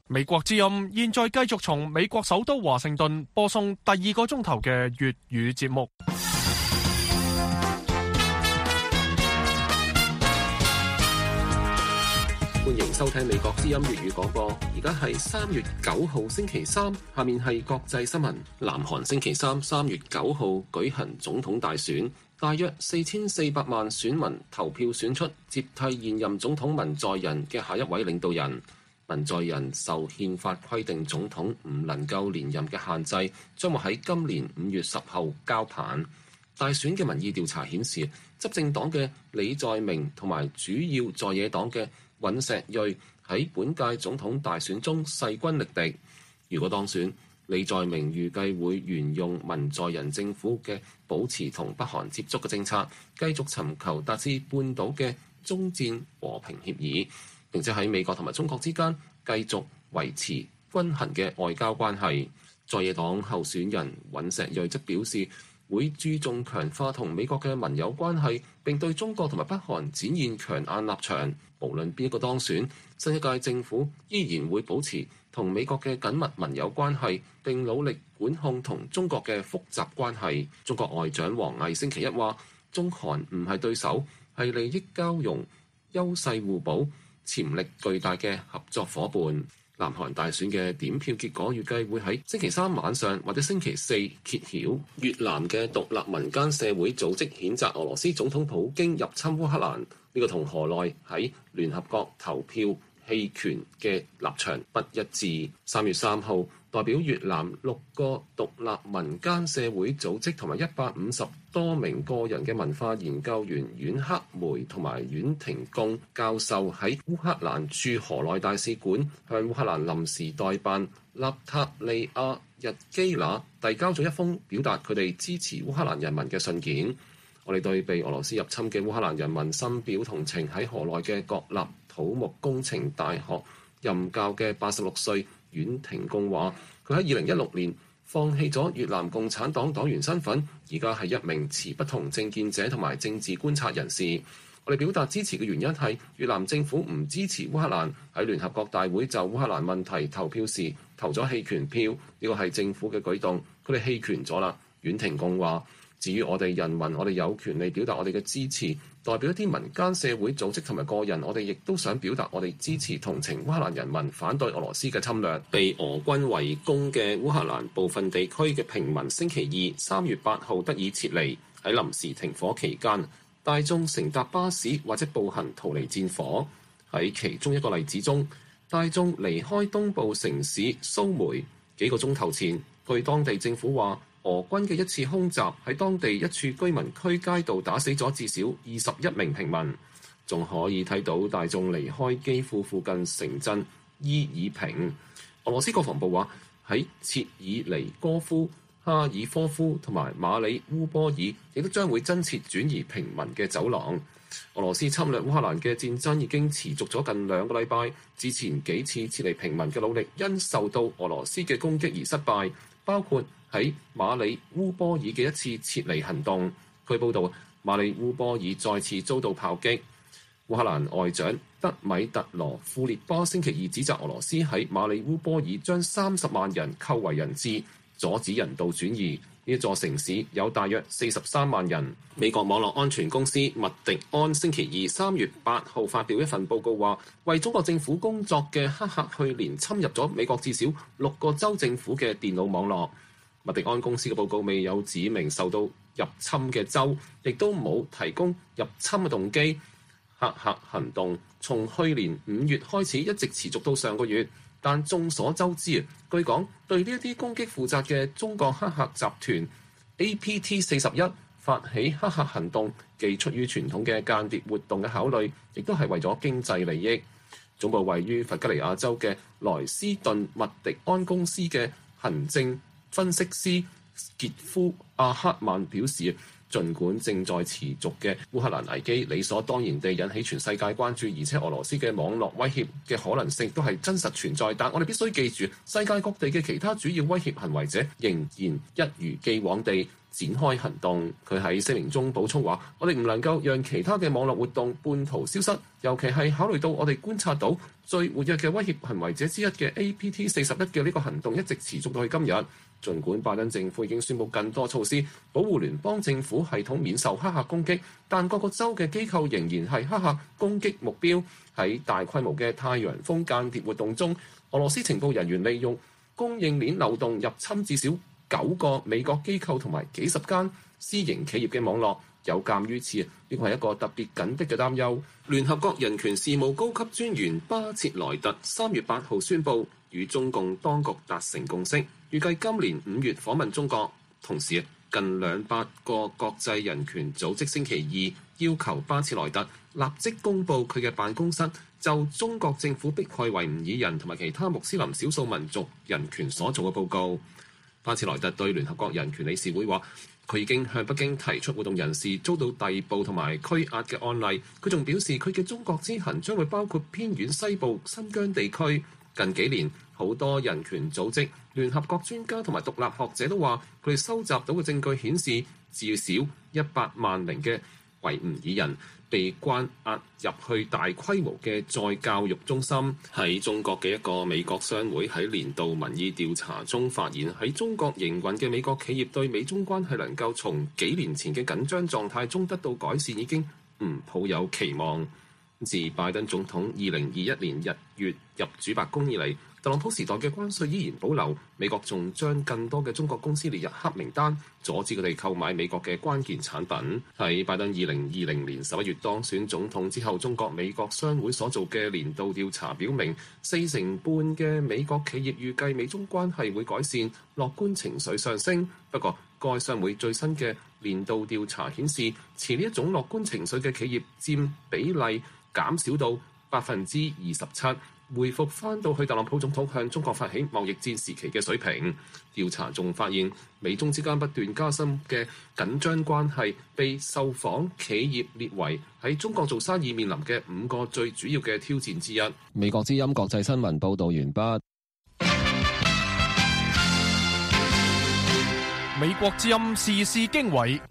美國之音現在繼續從美國首都華盛頓播送第2個鐘頭嘅粵語節目。 歡迎收聽美國之音粵語廣播。而家係3月9號星期三，下面係國際新聞。南韓星期三3月9號舉行總統大選，大約4400萬選民投票選出接替現任總統文在寅嘅下一位領導人。文在寅受憲法規定總統唔能夠連任嘅限制，將會喺今年5月10號交棒。大選嘅民意調查顯示，執政黨嘅李在明同埋主要在野黨嘅尹錫悅喺本屆總統大選中勢均力敵。如果當選，李在明預計會沿用文在寅政府嘅保持同北韓接觸嘅政策，繼續尋求達至半島嘅終戰和平協議，並且喺美國同埋中國之間繼續維持均衡嘅外交關係。在野黨候選人尹錫悅則表示，會注重強化同美國嘅盟友關係，並對中國同埋北韓展現強硬立場。無論邊一個當選，新一屆政府依然會保持同美國嘅緊密盟友關係，並努力管控同中國嘅複雜關係。中國外長王毅星期一話，中韓唔係對手，係利益交融、優勢互補、潛力巨大嘅合作夥伴。南韓大選嘅點票結果預計會喺星期三晚上或者星期四揭曉。越南嘅獨立民間社會組織譴責俄羅斯總統普京入侵烏克蘭，呢個同河內喺聯合國投票棄權嘅立場不一致。3月3號，代表越南6個獨立民間社會組織同埋150多名個人嘅文化研究員阮克梅同埋阮廷貢教授喺烏克蘭駐河內大使館向烏克蘭臨時代辦納塔利亞日基娜遞交咗一封表達佢哋支持烏克蘭人民嘅信件。我哋對被俄羅斯入侵嘅烏克蘭人民深表同情。喺河內嘅國立土木工程大學任教嘅86歲阮廷貢話，佢喺2016年放棄咗越南共產黨黨員身份，而家係一名持不同政見者同埋政治觀察人士。我哋表達支持嘅原因係越南政府唔支持烏克蘭，喺聯合國大會就烏克蘭問題投票時投咗棄權票，呢個係政府嘅舉動，佢哋棄權咗啦。阮廷貢話，至於我哋人民，我哋有權利表達我哋嘅支持，代表一啲民間社會組織同埋個人，我哋亦都想表達我哋支持同情烏克蘭人民，反對俄羅斯嘅侵略。被俄軍圍攻嘅烏克蘭部分地區嘅平民星期二3月8號得以撤離。喺臨時停火期間，大眾乘搭巴士或者步行逃離戰火。喺其中一個例子中，大眾離開東部城市蘇梅幾個鐘頭前，據當地政府話，俄軍嘅一次空襲喺當地一處居民區街道打死咗至少21名平民，仲可以睇到大眾離開基輔附近城鎮伊爾平。俄羅斯國防部話，喺切爾尼戈夫、哈爾科夫同埋馬里烏波爾亦都將會增設轉移平民嘅走廊。俄羅斯侵略烏克蘭嘅戰爭已經持續咗近2個禮拜，之前幾次撤離平民嘅努力因受到俄羅斯嘅攻擊而失敗，包括喺馬里烏波爾嘅一次撤離行動。據報道，馬里烏波爾再次遭到炮擊。烏克蘭外長德米特羅庫列巴星期二指責俄羅斯喺馬里烏波爾將30萬人扣為人質，阻止人道轉移。呢一座城市有大約43萬人。美國網絡安全公司麥迪安星期二3月8號發表一份報告話，為中國政府工作嘅黑客去年侵入咗美國至少6個州政府嘅電腦網絡。麥迪安公司嘅報告未有指明受到入侵嘅州，亦都冇提供入侵嘅動機。黑客行動從去年5月開始，一直持續到上個月。但眾所周知，據講對呢一啲攻擊負責嘅中國黑客集團 APT41 發起黑客行動，既出於傳統嘅間諜活動嘅考慮，亦都係為咗經濟利益。總部位於弗吉尼亞州嘅萊斯頓麥迪安公司嘅行政分析師傑夫阿克曼表示，儘管正在持續嘅烏克蘭危機理所當然地引起全世界關注，而且俄羅斯嘅網絡威脅嘅可能性都係真實存在，但我哋必須記住，世界各地嘅其他主要威脅行為者仍然一如既往地展開行動。佢喺聲明中補充話：我哋唔能夠讓其他嘅網絡活動半途消失，尤其係考慮到我哋觀察到最活躍嘅威脅行為者之一嘅 APT41嘅呢個行動一直持續到去今日。儘管拜登政府已經宣布更多措施保護聯邦政府系統免受黑客攻擊，但各個州嘅機構仍然係黑客攻擊目標。喺大規模嘅太陽風間諜活動中，俄羅斯情報人員利用供應鏈漏洞入侵至少9個美國機構同埋幾十間私營企業嘅網絡。有鑑於此，呢個係一個特別緊迫嘅擔憂。聯合國人權事務高級專員巴切萊特3月8號宣布與中共當局達成共識，預計今年5月訪問中國。同時，近200個國際人權組織星期二要求巴切萊特立即公佈佢嘅辦公室就中國政府迫害維吾爾人同埋其他穆斯林少數民族人權所做嘅報告。巴切萊特對聯合國人權理事會話，佢已經向北京提出活動人士遭到逮捕同埋拘押嘅案例。佢仲表示，佢嘅中國之行將會包括偏遠西部新疆地區。近幾年，好多人權組織、聯合國專家同埋獨立學者都話，佢哋收集到嘅證據顯示，至少100萬名嘅維吾爾人被關押入去大規模嘅再教育中心。喺中國嘅一個美國商會喺年度民意調查中發現，喺中國營運嘅美國企業對美中關係能夠從幾年前嘅緊張狀態中得到改善，已經唔抱有期望。自拜登總統2021年1月入主白宮以嚟，特朗普時代嘅關稅依然保留，美國仲將更多嘅中國公司列入黑名單，阻止佢哋購買美國嘅關鍵產品。喺拜登2020年11月當選總統之後，中國美國商會所做嘅年度調查表明，4成半嘅美國企業預計美中關係會改善，樂觀情緒上升。不過，該商會最新嘅年度調查顯示，持呢一種樂觀情緒嘅企業佔比例減少到27%，回復翻到去特朗普總統向中國發起貿易戰時期嘅水平。調查仲發現，美中之間不斷加深嘅緊張關係，被受訪企業列為喺中國做生意面臨嘅5個最主要嘅挑戰之一。美國之音國際新聞報導完畢。 美國之音時事經緯。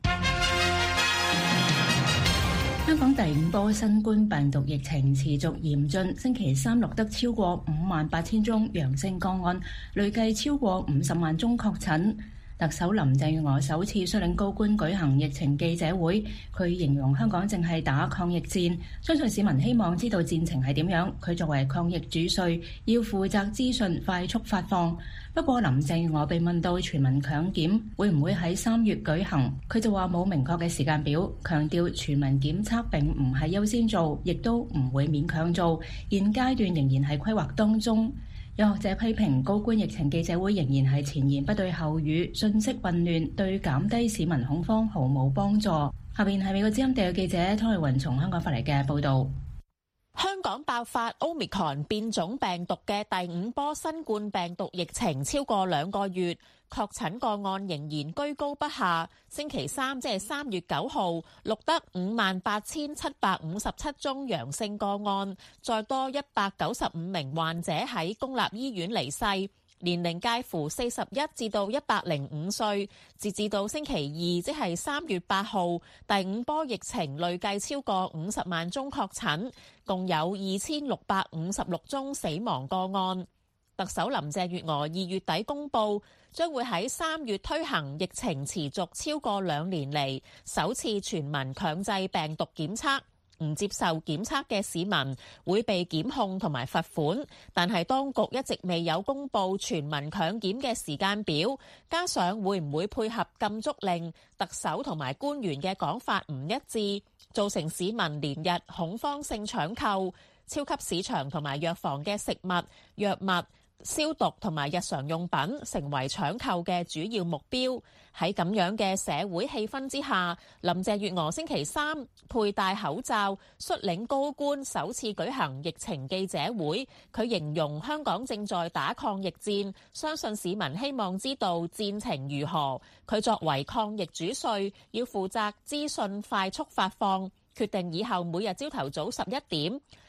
香港第5波新冠病毒疫情持續嚴峻，星期三錄得超過58,000宗陽性個案，累計超過50萬宗確診。特首林鄭月娥首次率領高官舉行疫情記者會，佢形容香港正係打抗疫戰，相信市民希望知道戰情係點樣。佢作為抗疫主帥，要負責資訊快速發放。不過林鄭月娥被問到全民強檢會唔會喺3月舉行，佢就話冇明確嘅時間表，強調全民檢測並唔係優先做，亦都唔會勉強做，現階段仍然係規劃當中。有學者批評高官疫情記者會仍然係前言不對後語，信息混亂，對減低市民恐慌毫無幫助。下邊係美國之音地記者湯麗雲從香港發嚟嘅報導。 香港爆發 Omicron 變種病毒嘅第5波新冠病毒疫情超過2個月，確診個案仍然居高不下。星期三即係3月9號，錄得58,757宗陽性個案，再多195名患者喺公立醫院離世，年齡介乎41至到105歲。截至到星期二，即係3月8號，第5波疫情累計超過50萬宗確診，共有2,656宗死亡個案。特首林鄭月娥2月底公佈，將會喺3月推行疫情持續超過2年嚟首次全民強制病毒檢測。唔接受檢測嘅市民會被檢控同埋罰款，但係當局一直未有公布全民強檢嘅時間表，加上會唔會配合禁足令，特首同埋官員嘅講法唔一致，造成市民連日恐慌性搶購，超級市場同埋藥房嘅食物、藥物、消毒同埋日常用品成為搶購嘅主要目標。喺咁樣嘅社會氣氛之下，林鄭月娥星期三佩戴口罩，率領高官首次舉行疫情記者會。佢形容香港正在打抗疫戰，相信市民希望知道戰情如何。佢作為抗疫主帥，要負責資訊快速發放，決定以後每日朝頭早11點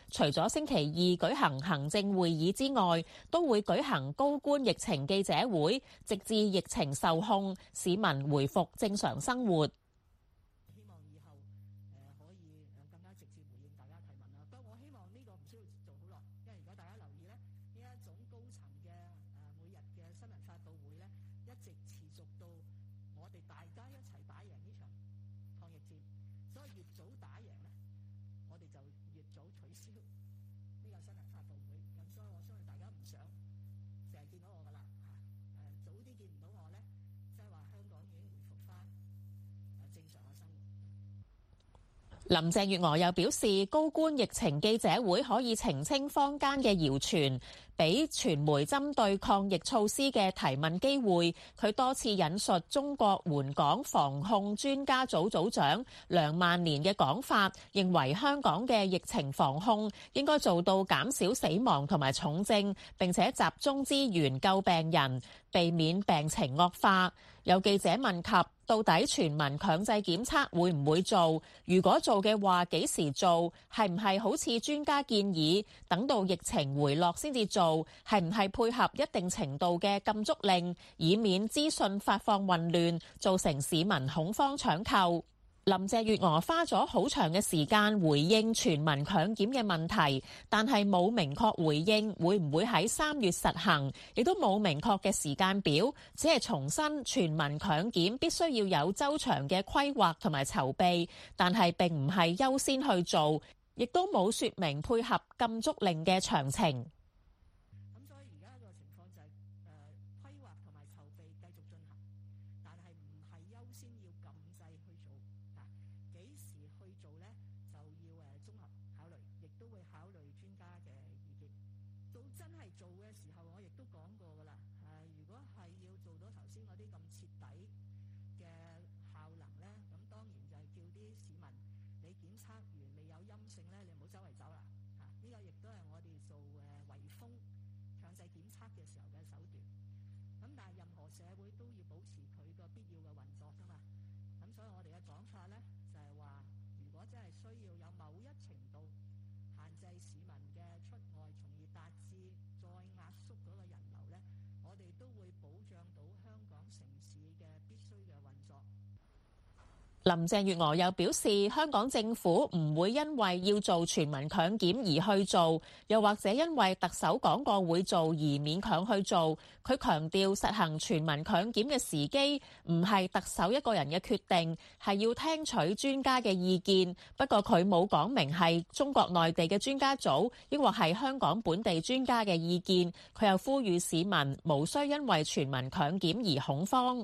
除咗星期二舉行行政會議之外，都會舉行高官疫情記者會，直至疫情受控，市民回復正常生活。 希望以後可以更加直接回應大家提問啦。不過我希望呢個唔需要做好耐，因為而家大家留意咧，呢一種高層嘅每日嘅新聞發佈會咧，一直持續到我哋大家一齊打贏呢場抗疫戰。所以越早打贏咧，我哋就越早取消呢個新聞發佈會。咁所以我相信大家唔想成日見到我噶啦嚇，早啲見唔到我咧，即係話香港已經回復翻正常嘅生活。 林鄭月娥又表示，高官疫情記者會可以澄清坊間嘅謠傳，俾傳媒針對抗疫措施嘅提問機會。佢多次引述中國援港防控專家組組長梁萬年嘅講法，認為香港嘅疫情防控應該做到減少死亡同埋重症，並且集中資源救病人，避免病情惡化。有記者問及到底全民強制檢測會唔會做？如果做嘅話，幾時做？係唔係好似專家建議，等到疫情回落先至做？係唔係配合一定程度嘅禁足令，以免資訊發放混亂，造成市民恐慌搶購？林鄭月娥花咗好長嘅時間回應全民強檢嘅問題，但係冇明確回應會唔會喺3月實行，亦都冇明確嘅時間表，只係重申全民強檢必須要有周詳嘅規劃同埋籌備，但係並唔係優先去做，亦都冇說明配合禁足令嘅詳情。 咁所以而家個情況就係規劃同埋籌備繼續進行，但係唔係優先要禁制去做。幾時去做呢？就要綜合考慮，亦都會考慮專家嘅意見。到真係做嘅時候，我亦都講過㗎啦。如果係要做到頭先嗰啲咁徹底嘅效能呢，咁當然就係叫啲市民，你檢測完未有陰性呢，你唔好周圍走啦。呢個亦都係我哋做圍封強制檢測嘅時候嘅手段。咁但係任何社會都要保持佢個必要嘅運作㗎嘛。咁所以我哋嘅講法呢，就係話，如果真係需要有某一程度限制市民嘅出外，從而達至再壓縮嗰個人流呢，我哋都會保障到香港城市嘅必須嘅運作。 林鄭月娥又表示，香港政府唔會因為要做全民強檢而去做，又或者因為特首講過會做而勉強去做。佢強調，實行全民強檢嘅時機唔係特首一個人嘅決定，係要聽取專家嘅意見。不過佢冇講明係中國內地嘅專家組，抑或係香港本地專家嘅意見。佢又呼籲市民無需因為全民強檢而恐慌。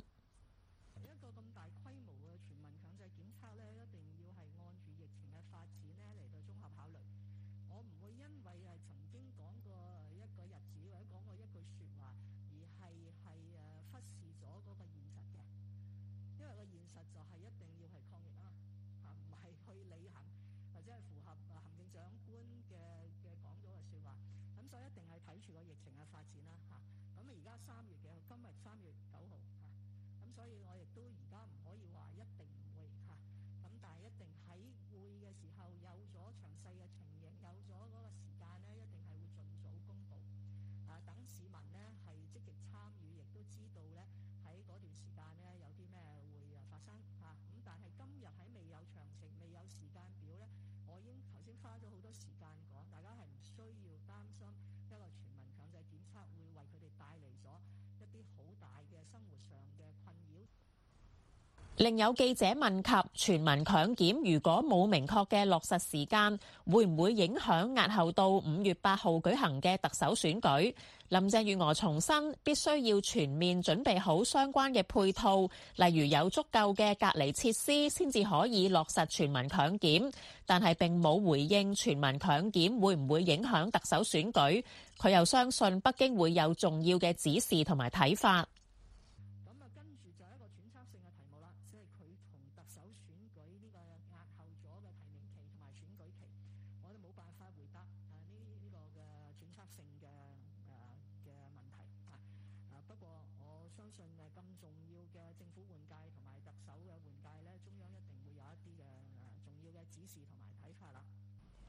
睇住個疫情嘅發展啦嚇，咁而家3月嘅，今日3月9號嚇，咁所以我亦都而家唔可以話一定唔會嚇，咁但係一定喺會嘅時候有咗詳細嘅情形，有咗嗰個時間呢，一定係會盡早公佈，等市民呢係積極參與，亦都知道呢喺嗰段時間呢有啲咩會發生嚇，咁但係今日喺未有詳情、未有時間表呢，我已經頭先花咗好多時間講，大家係唔需要擔心一個全民強制檢測會為佢哋帶嚟咗一啲好大嘅生活上嘅困擾。 另有記者問及全民強檢如果冇明確嘅落實時間，會唔會影響押後到5月8號舉行嘅特首選舉？林鄭月娥重申，必須要全面準備好相關嘅配套，例如有足夠嘅隔離設施，先至可以落實全民強檢。但係並冇回應全民強檢會唔會影響特首選舉。佢又相信北京會有重要嘅指示同埋睇法。 跟住就係一個揣測性嘅題目啦，即係佢同特首選舉呢個押後咗嘅提名期同埋選舉期，我哋冇辦法回答呢個嘅揣測性嘅問題不過我相信咁重要嘅政府換屆同埋特首嘅換屆呢，中央一定會有一啲嘅重要嘅指示同埋睇法啦。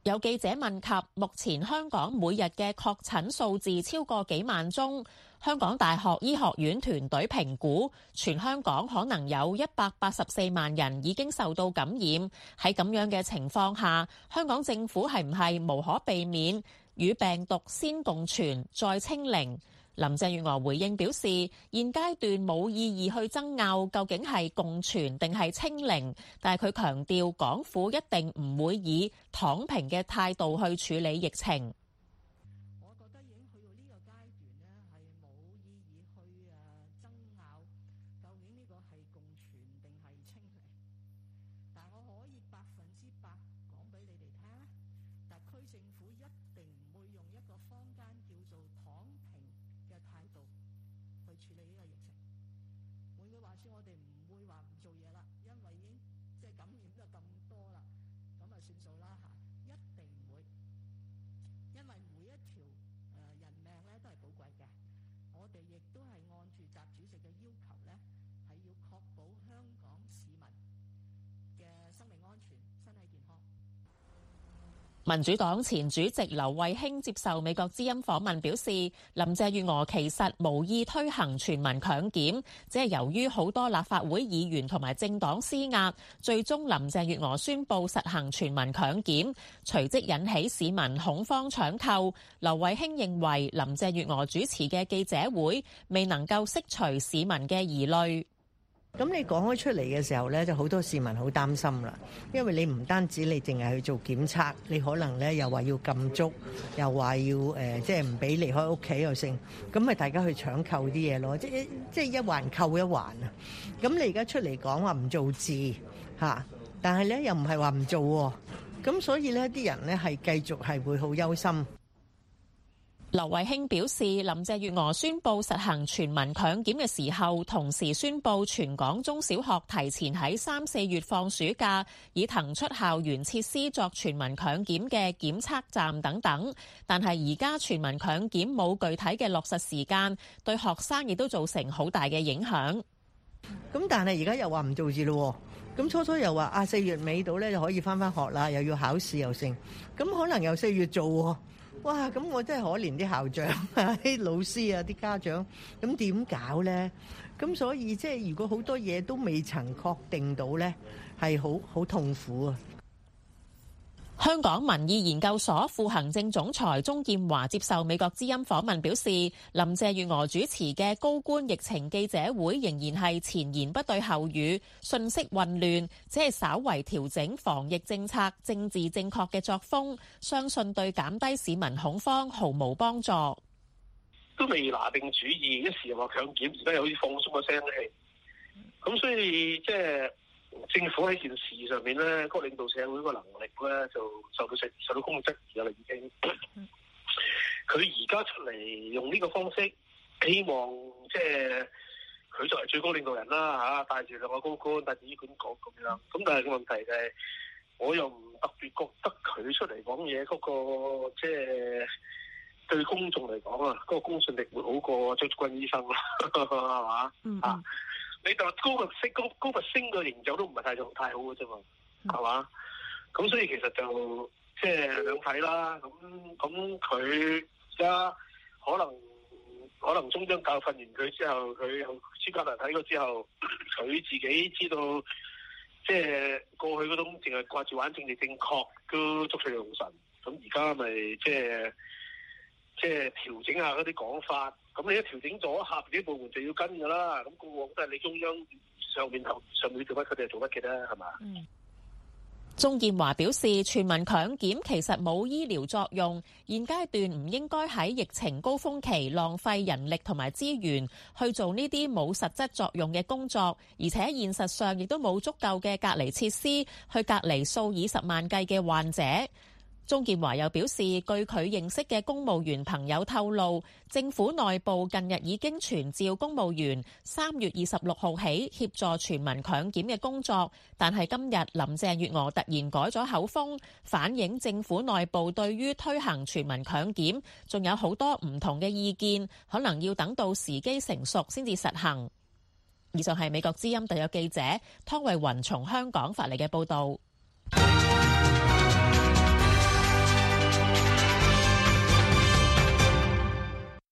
有記者問及目前香港每日嘅確診數字超過幾萬宗，香港大學醫學院團隊評估，全香港可能有184萬人已經受到感染。喺咁樣嘅情況下，香港政府係唔係無可避免與病毒先共存再清零？林鄭月娥回應表示，現階段冇意義去爭拗究竟係共存定係清零，但係佢強調港府一定唔會以躺平嘅態度去處理疫情。 我覺得已經去到呢個階段呢，係冇意義去爭拗究竟呢個係共存定係清零。但我可以100%講俾你哋聽，特區政府一定唔會用一個坊間叫做躺平嘅態度去處理呢個疫情。換句話說，我哋唔會話唔做嘢啦，因為已經感染得咁多啦，咁啊算數啦嚇，一定唔會，因為每一條人命咧都係寶貴嘅，我哋亦都係按住習主席嘅要求咧，係要確保香港市民嘅生命安全、身體健康。 民主黨前主席劉慧卿接受美國之音訪問表示，林鄭月娥其實無意推行全民強檢，只係由於好多立法會議員同埋政黨施壓，最終林鄭月娥宣布實行全民強檢，隨即引起市民恐慌搶購。劉慧卿認為林鄭月娥主持嘅記者會未能夠釋除市民嘅疑慮。 咁你講開出嚟嘅時候呢，就好多市民好擔心啦，因為你唔單止你淨係去做檢測，你可能呢又話要禁足，又話要即係唔俾離開屋企又剩，咁咪大家去搶購啲嘢咯，即係一環扣一環啊！咁你而家出嚟講話唔做字嚇，但係呢又唔係話唔做喎，咁所以呢啲人呢係繼續係會好憂心。 劉慧卿表示，林鄭月娥宣布實行全民強檢嘅時候，同時宣布全港中小學提前喺3、4月放暑假，以騰出校園設施作全民強檢嘅檢測站等等。但係而家全民強檢冇具體嘅落實時間，對學生亦都造成好大嘅影響。 咁但係而家又話唔做字咯，咁初又話4月尾到咧就可以翻學啦，又要考試又成，咁可能由4月做喎。哇！咁我真係可憐啲校長啊、啲老師啊、啲家長，咁點搞呢？咁所以即係如果好多嘢都未曾確定到呢，係好痛苦啊！ 香港民意研究所副行政總裁鍾劍華接受美國之音訪問表示，林鄭月娥主持嘅高官疫情記者會仍然係前言不對後語，信息混亂，只係稍為調整防疫政策政治正確嘅作風，相信對減低市民恐慌毫無幫助。 都未拿定主意，一時又話強檢，而家又好似放鬆個聲氣，咁所以即係政府喺件事上面咧，個領導社會個能力咧就受到公眾質疑啦，已經。佢而家出嚟用呢個方式，希望即係佢作為最高領導人啦嚇，帶住兩個高官，帶住醫管局咁樣。咁但係個問題就係，我又唔特別覺得佢出嚟講嘢嗰個即係對公眾嚟講啊，嗰個公信力會好過張竹君醫生啦，係嘛？啊！你就高拔陞嘅形象都唔係太好嘅啫嘛，係嘛？咁所以其實就即係兩睇啦。咁佢而家可能中央教訓完佢之後，佢專家嚟睇過之後，佢自己知道即係過去嗰種淨係掛住玩政治正確都捉錯用神。咁而家咪即係調整下嗰啲講法。咁你一調整咗，下邊啲部門就要跟㗎啦。咁過往都係你中央上面做乜，佢哋係做乜嘅啦，係嘛？ 鍾劍華表示，全民強檢其實冇醫療作用，現階段唔應該喺疫情高峰期浪費人力同埋資源去做呢啲冇實質作用嘅工作，而且現實上亦都冇足夠嘅隔離設施去隔離數以10萬計嘅患者。鍾劍華又表示，據佢認識嘅公務員朋友透露，政府內部近日已經傳召公務員3月26號起協助全民強檢嘅工作，但係今日林鄭月娥突然改咗口風，反映政府內部對於推行全民強檢仲有好多唔同嘅意見，可能要等到時機成熟先至實行。以上係美國之音特約記者湯慧雲從香港發嚟嘅報導。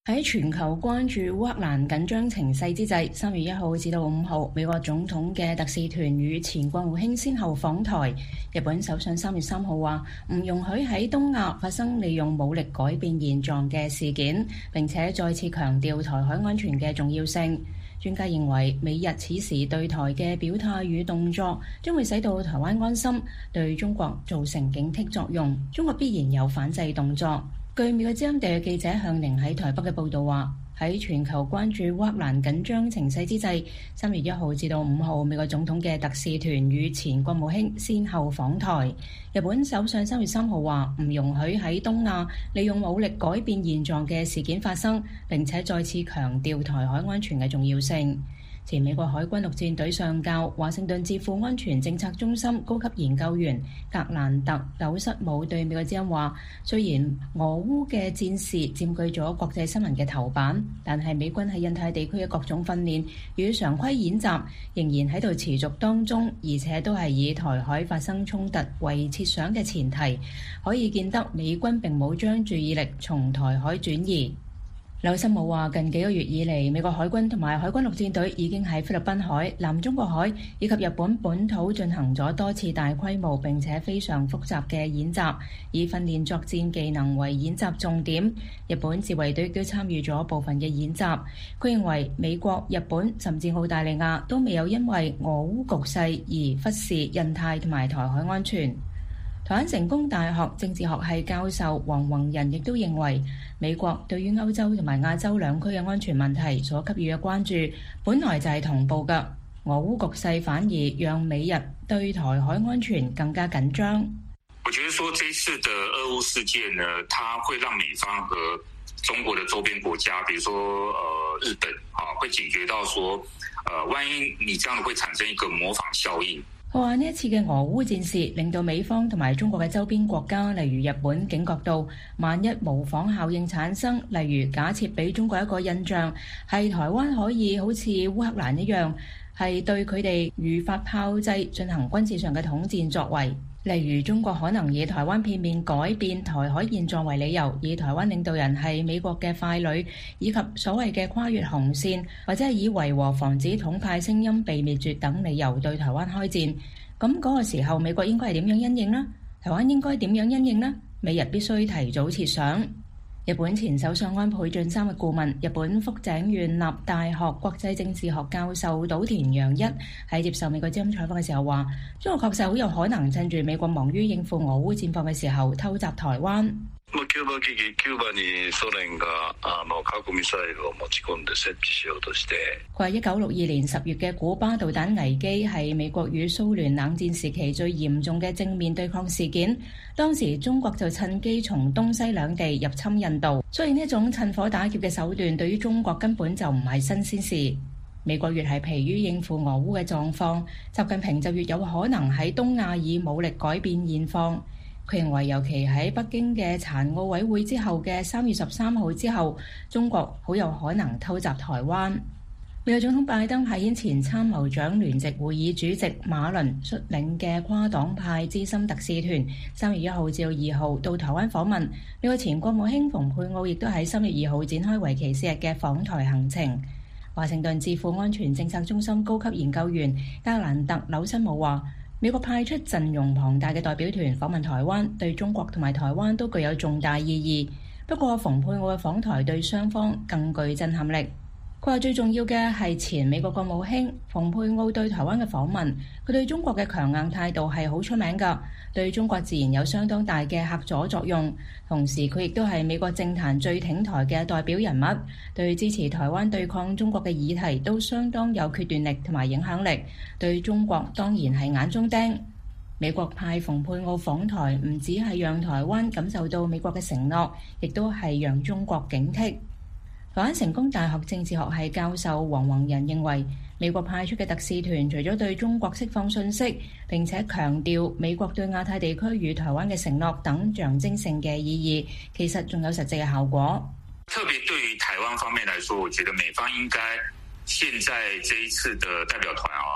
喺全球關注烏克蘭緊張情勢之際，3月1號至到5號，美國總統嘅特使團與前國務卿先後訪台。日本首相3月3號話唔容許喺東亞發生利用武力改變現狀嘅事件，並且再次強調台海安全嘅重要性。專家認為，美日此時對台嘅表態與動作，將會使到台灣安心，對中國造成警惕作用。中國必然有反制動作。據美國之音地記者向寧喺台北嘅報道話，喺全球關注烏克蘭緊張情勢之際，3月1號至到5號，美國總統嘅特使團與前國務卿先後訪台。日本首相3月3號話唔容許喺東亞利用武力改變現狀嘅事件發生，並且再次強調台海安全嘅重要性。前美國海軍陸戰隊上校、華盛頓智庫安全政策中心高級研究員格蘭特·紐瑟姆對美國之音話，雖然俄烏嘅戰事佔據咗國際新聞嘅頭版，但係美軍喺印太地區嘅各種訓練與常規演習仍然喺度持續當中，而且都係以台海發生衝突為設想嘅前提，可以見得美軍並冇將注意力從台海轉移。紐森姆話：近幾個月以嚟，美國海軍同埋海軍陸戰隊已經喺菲律賓海、南中國海以及日本本土進行咗多次大規模並且非常複雜嘅演習，以訓練作戰技能為演習重點。日本自衛隊亦都參與咗部分嘅演習。佢認為美國、日本甚至澳大利亞都未有因為俄烏局勢而忽視印太同埋台海安全。台灣成功大學政治學系教授黃宏仁亦都認為，美國對於歐洲同埋亞洲兩區嘅安全問題所給予嘅關注，本來就係同步嘅。俄烏局勢反而讓美日對台海安全更加緊張。 我覺得說這次的俄烏事件呢，它會讓美方和中國的周邊國家，比如說日本會警覺到說，萬一你這樣會產生一個模仿效應。 佢話呢一次嘅俄烏戰事令到美方同埋中國嘅周邊國家，例如日本警覺到，萬一模仿效應產生，例如假設俾中國一個印象係台灣可以好似烏克蘭一樣，係對佢哋如法炮製進行軍事上嘅統戰作為。例如中國可能以台灣片面改變台海現狀為理由，以台灣領導人係美國嘅傀儡，以及所謂嘅跨越紅線，或者係以維和防止統派聲音被滅絕等理由對台灣開戰。咁嗰個時候美國應該係點樣因應呢？台灣應該點樣因應呢？美日必須提早設想。日本前首相安倍晉三嘅顧問、日本福井縣立大學國際政治學教授島田洋一喺接受美國之音採訪嘅時候話，中國確實好有可能趁住美國忙於應付俄烏戰況嘅時候偷襲台灣。 キューバ危機、キューバにソ連が核ミサイルを持ち込んで設置しようとして。 佢話1962年10月嘅古巴導彈危機係美國與蘇聯冷戰時期最嚴重嘅正面對抗事件。當時中國就趁機從東西兩地入侵印度，所以呢一種趁火打劫嘅手段對於中國根本就唔係新鮮事。美國越係疲於應付俄烏嘅狀況，習近平就越有可能喺東亞以武力改變現況。佢認為，尤其喺北京嘅殘奧委會之後嘅3月13號之後，中國好有可能偷襲台灣。美國總統拜登派遣前參謀長聯席會議主席馬倫率領嘅跨黨派資深特使團3月1號至2號到台灣訪問。美國前國務卿蓬佩奧亦都喺3月2號展開為期4日嘅訪台行程。華盛頓智庫安全政策中心高級研究員格蘭特·紐森姆話，美國派出陣容龐大嘅代表團訪問台灣，對中國同埋台灣都具有重大意義。不過，蓬佩奧嘅訪台對雙方更具震撼力。佢話最重要嘅係前美國國務卿蓬佩奧對台灣嘅訪問，佢對中國嘅強硬態度係好出名㗎，對中國自然有相當大嘅嚇阻作用。同時，佢亦都係美國政壇最挺台嘅代表人物，對支持台灣對抗中國嘅議題都相當有決斷力同埋影響力，對中國當然係眼中釘。美國派蓬佩奧訪台唔止係讓台灣感受到美國嘅承諾，亦都係讓中國警惕。台灣成功大學政治學系教授黃宏仁認為，美國派出嘅特使團除咗對中國釋放信息，並且強調美國對亞太地區與台灣嘅承諾等象徵性嘅意義，其實仲有實際嘅效果。 特別對於台灣方面來說，我覺得美方應該現在這一次的代表團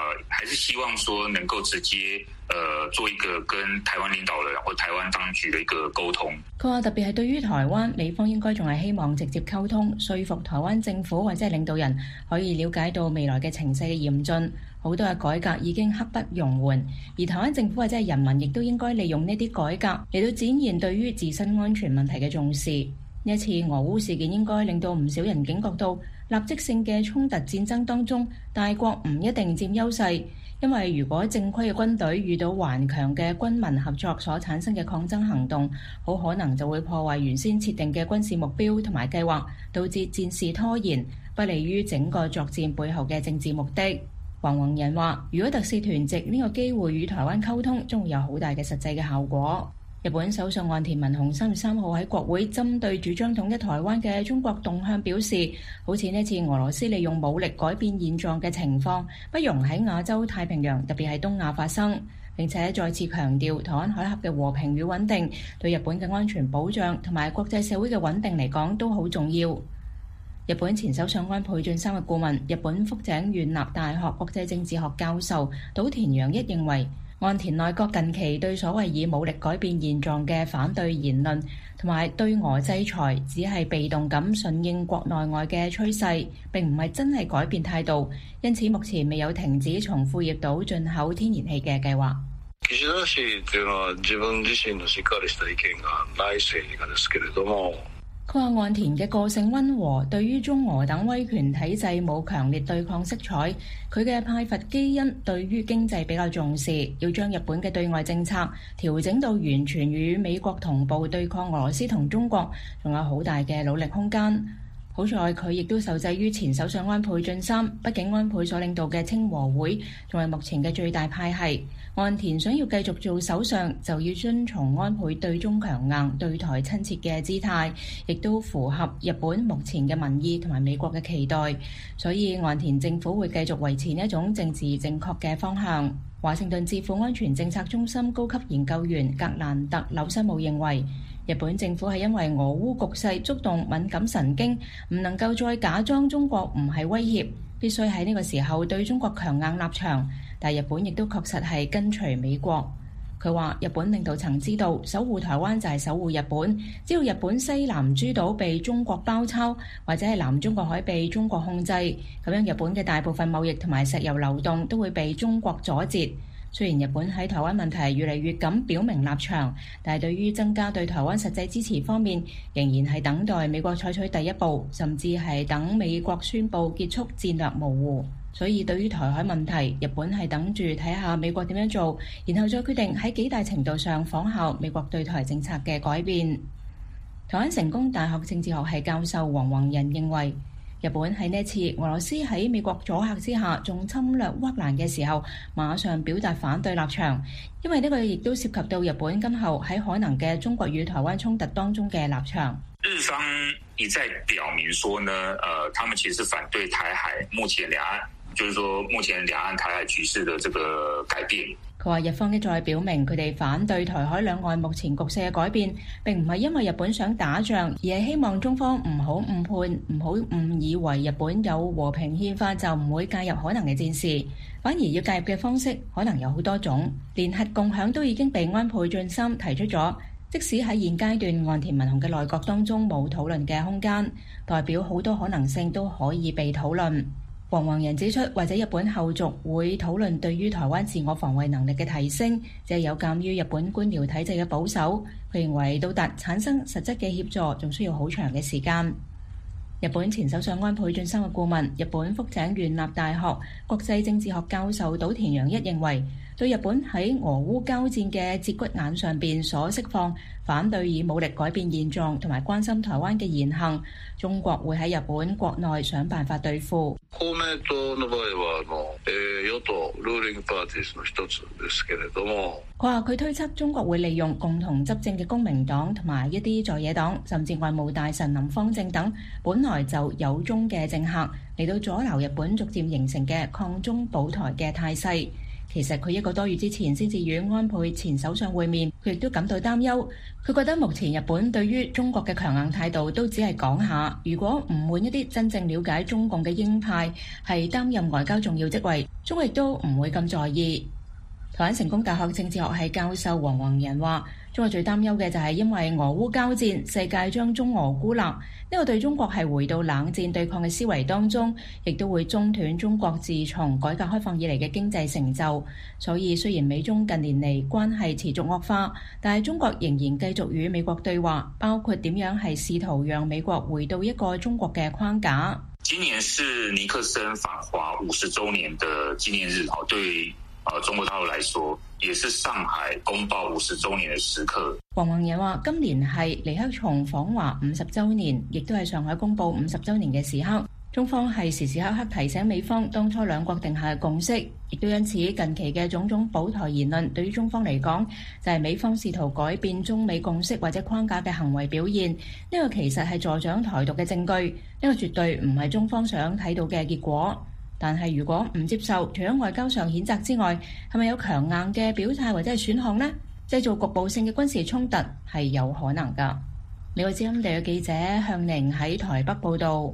還是希望說能夠直接做一個跟台灣領導人或台灣當局的一個溝通。 佢話特別係對於台灣，美方應該仲係希望直接溝通，說服台灣政府或者係領導人可以了解到未來嘅情勢嘅嚴峻，好多嘅改革已經刻不容緩，而台灣政府或者係人民亦都應該利用呢啲改革嚟到展現對於自身安全問題嘅重視。呢一次俄烏事件應該令到唔少人警覺到，立即性嘅衝突戰爭當中，大國唔一定佔優勢，因為如果正規嘅軍隊遇到頑強嘅軍民合作所產生嘅抗爭行動，好可能就會破壞原先設定嘅軍事目標同埋計劃，導致戰事拖延，不利於整個作戰背後嘅政治目的。黃宏仁話，如果特使團藉呢個機會與台灣溝通，將會有好大嘅實際嘅效果。日本首相岸田文雄3月3號喺國會針對主張統一台灣嘅中國動向表示，好似呢次俄羅斯利用武力改變現狀嘅情況，不容喺亞洲太平洋，特別係東亞發生。並且再次強調台灣海峽嘅和平與穩定對日本嘅安全保障同埋國際社會嘅穩定嚟講都好重要。日本前首相安倍晉三嘅顧問、日本福井縣立大學國際政治學教授島田洋一認為，岸田內閣近期對所謂以武力改變現狀嘅反對言論同埋對俄制裁，只係被動咁順應國內外嘅趨勢，並唔係真係改變態度，因此目前未有停止從庫頁島進口天然氣嘅計劃。 岸田氏というのは自分自身のしっかりした意見がない政治家ですけれども。 佢話岸田嘅個性溫和，對於中俄等威權體制冇強烈對抗色彩。佢嘅派閥基因對於經濟比較重視，要將日本嘅對外政策調整到完全與美國同步對抗俄羅斯同中國，仲有好大嘅努力空間。好在佢亦都受制於前首相安倍晉三，畢竟安倍所領導嘅清和會仲係目前嘅最大派系。岸田想要繼續做首相，就要遵從安倍對中強硬、對台親切嘅姿態，亦都符合日本目前嘅民意同埋美國嘅期待。所以岸田政府會繼續維持呢一種政治正確嘅方向。華盛頓智庫安全政策中心高級研究員格蘭特紐西姆認為，日本政府係因為俄烏局勢觸動敏感神經，唔能夠再假裝中國唔係威脅，必須喺呢個時候對中國強硬立場。但日本亦都確實係跟隨美國。佢話日本領導層知道守護台灣就係守護日本，只要日本西南諸島被中國包抄，或者係南中國海被中國控制，咁樣日本嘅大部分貿易同埋石油流動都會被中國阻截。雖然日本喺台灣問題越嚟越敢表明立場，但係對於增加對台灣實際支持方面，仍然係等待美國採取第一步，甚至係等美國宣布結束戰略模糊。所以對於台海問題，日本係等住睇下美國點樣做，然後再決定喺幾大程度上仿效美國對台政策嘅改變。台灣成功大學政治學系教授黃宏仁認為，日本喺呢次俄羅斯喺美國阻嚇之下仲侵略烏克蘭嘅時候，馬上表達反對立場，因為呢個亦都涉及到日本今後喺可能嘅中國與台灣衝突當中嘅立場。 日方一再表明說呢，他們其實反對台海目前兩岸，就是說目前兩岸台海局勢的這個改變。 佢話日方一再表明佢哋反對台海兩岸目前局勢嘅改變，並唔係因為日本想打仗，而係希望中方唔好誤判，唔好誤以為日本有和平憲法就唔會介入可能嘅戰事，反而要介入嘅方式可能有好多種。連核共享都已經被安倍晉三提出咗，即使喺現階段岸田文雄嘅內閣當中冇討論嘅空間，代表好多可能性都可以被討論。黃宏仁指出，或者日本後續會討論對於台灣自我防衛能力嘅提升，只係有鑑於日本官僚體制嘅保守。佢認為到達產生實質嘅協助，仲需要好長嘅時間。日本前首相安倍晉三嘅顧問、日本福井縣立大學國際政治學教授島田洋一認為，對日本喺俄烏交戰嘅節骨眼上邊所釋放反對以武力改變現狀同埋關心台灣嘅言行，中國會喺日本國內想辦法對付。 公明黨の場合は與黨ルーリングパーティーの一つですけれども。 佢話佢推測中國會利用共同執政嘅公明黨同埋一啲在野黨，甚至外務大臣林芳正等本來就有中嘅政客嚟到阻撓日本逐漸形成嘅抗中保台嘅態勢。 其實佢1個多月之前先至與安倍前首相會面，佢亦都感到擔憂。佢覺得目前日本對於中國嘅強硬態度都只係講下，如果唔換一啲真正了解中共嘅鷹派係擔任外交重要職位，中國亦都唔會咁在意。台灣成功大學政治學系教授黃宏仁話：中國最擔憂嘅就係因為俄烏交戰，世界將中俄孤立，呢個對中國係回到冷戰對抗嘅思維當中，亦都會中斷中國自從改革開放以嚟嘅經濟成就。所以雖然美中近年嚟關係持續惡化，但係中國仍然繼續與美國對話，包括點樣係試圖讓美國回到一個中國嘅框架。 今年是尼克森訪華50週年的紀念日，對中國大陸來說，也是上海公報50週年的時刻。 黃宏仁話：今年係尼克松訪華50週年，亦都係上海公報50週年嘅時刻。中方係時時刻刻提醒美方當初兩國定下嘅共識，亦都因此近期嘅種種保台言論，對於中方嚟講就係美方試圖改變中美共識或者框架嘅行為表現。呢個其實係助長台獨嘅證據，呢個絕對唔係中方想睇到嘅結果。但係如果唔接受，除咗外交上譴責之外，係咪有強硬嘅表態或者係選項呢？製造局部性嘅軍事衝突係有可能㗎。美國之音地嘅記者向寧喺台北報導。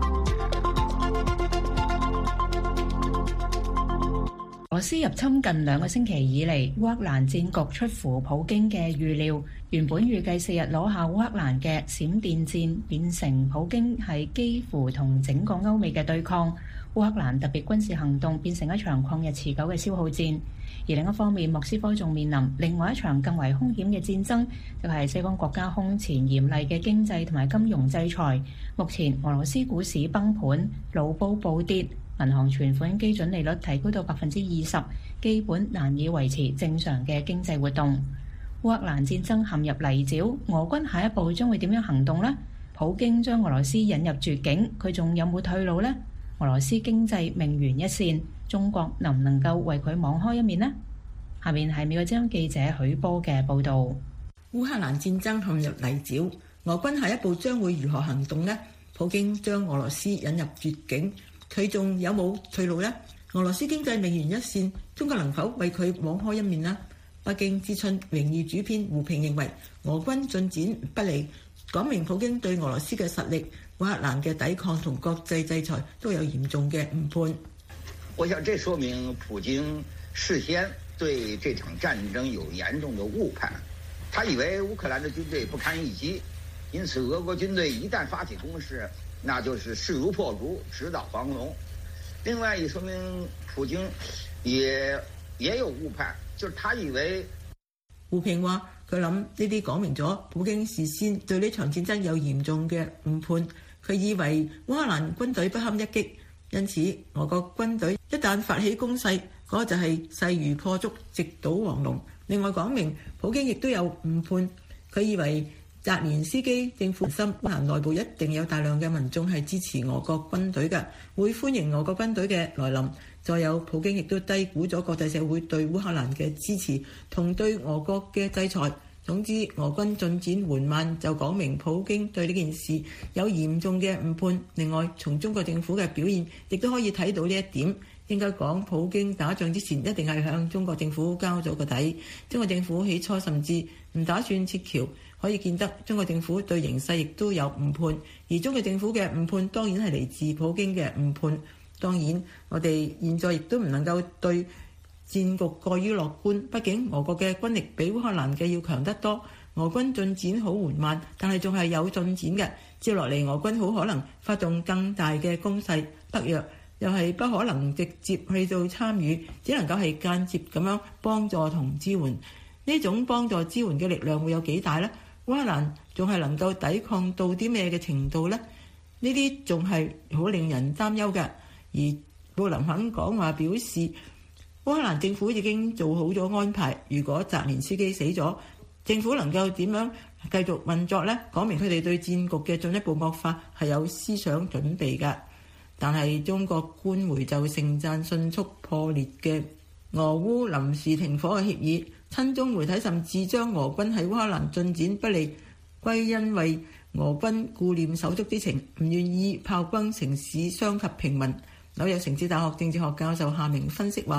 俄羅斯入侵近2個星期以嚟，烏克蘭戰局出乎普京嘅預料。原本預計4日攞下烏克蘭嘅閃電戰，變成普京係幾乎同整個歐美嘅對抗。烏克蘭特別軍事行動變成一場曠日持久嘅消耗戰。而另一方面，莫斯科仲面臨另外一場更為兇險嘅戰爭，就係西方國家空前嚴厲嘅經濟同埋金融制裁。目前俄羅斯股市崩盤，盧布暴跌，銀行存款基準利率提高到20%，基本難以維持正常嘅經濟活動。烏克蘭戰爭陷入泥沼，俄軍下一步將會點樣行動呢？普京將俄羅斯引入絕境，佢仲有冇退路呢？俄羅斯經濟命懸一線，中國能唔能夠為佢網開一面呢？下面係美國之音記者許波嘅報導。 烏克蘭戰爭陷入泥沼，俄軍下一步將會如何行動呢？普京將俄羅斯引入絕境，佢仲有冇退路呢？俄羅斯經濟命懸一線，中國能否為佢網開一面呢？北京之春榮譽主編胡平認為，俄軍進展不利，講明普京對俄羅斯嘅實力、烏克蘭嘅抵抗同國際制裁都有嚴重嘅誤判。 我想這說明普京事先對這場戰爭有嚴重的誤判，他以為烏克蘭的軍隊不堪一擊，因此俄國軍隊一旦發起攻勢，那就是勢如破竹，直搗黃龍。另外也說明普京也有誤判，就是他以為。 胡平話佢諗呢啲講明咗普京事先對呢場戰爭有嚴重嘅誤判，佢以為烏克蘭軍隊不堪一擊，因此俄國軍隊一旦發起攻勢，嗰就係勢如破竹，直搗黃龍。另外講明普京亦都有誤判，佢以為澤連斯基政府心烏克蘭內部一定有大量嘅民眾係支持俄國軍隊嘅，會歡迎俄國軍隊嘅來臨。再有普京亦都低估咗國際社會對烏克蘭嘅支持同對俄國嘅制裁。總之俄軍進展緩慢，就講明普京對呢件事有嚴重嘅誤判。另外從中國政府嘅表現亦都可以睇到呢一點。應該講普京打仗之前一定係向中國政府交咗個底，中國政府起初甚至唔打算撤僑，可以見得中國政府對形勢亦都有誤判。而中國政府嘅誤判當然係嚟自普京嘅誤判。當然我哋現在亦都唔能夠對戰局過於樂觀，畢竟俄國嘅軍力比烏克蘭嘅要強得多，俄軍進展好緩慢，但係仲係有進展嘅。接落嚟俄軍好可能發動更大嘅攻勢，北約又係不可能直接去到參與，只能夠係間接咁樣幫助同支援。呢種幫助支援嘅力量會有幾大呢？烏克蘭仲係能夠抵抗到啲咩嘅程度呢？呢啲仲係好令人擔憂嘅。而布林肯講話表示，烏克蘭政府已經做好咗安排，如果澤連斯基死咗，政府能夠點樣繼續運作呢？講明佢哋對戰局嘅進一步惡化係有思想準備嘅。但係中國官媒就盛讚迅速破裂嘅俄烏臨時停火嘅協議，親中媒體甚至將俄軍喺烏克蘭進展不利歸因為俄軍顧念手足之情，唔願意炮轟城市傷及平民。紐約城市大學政治學教授夏明分析話，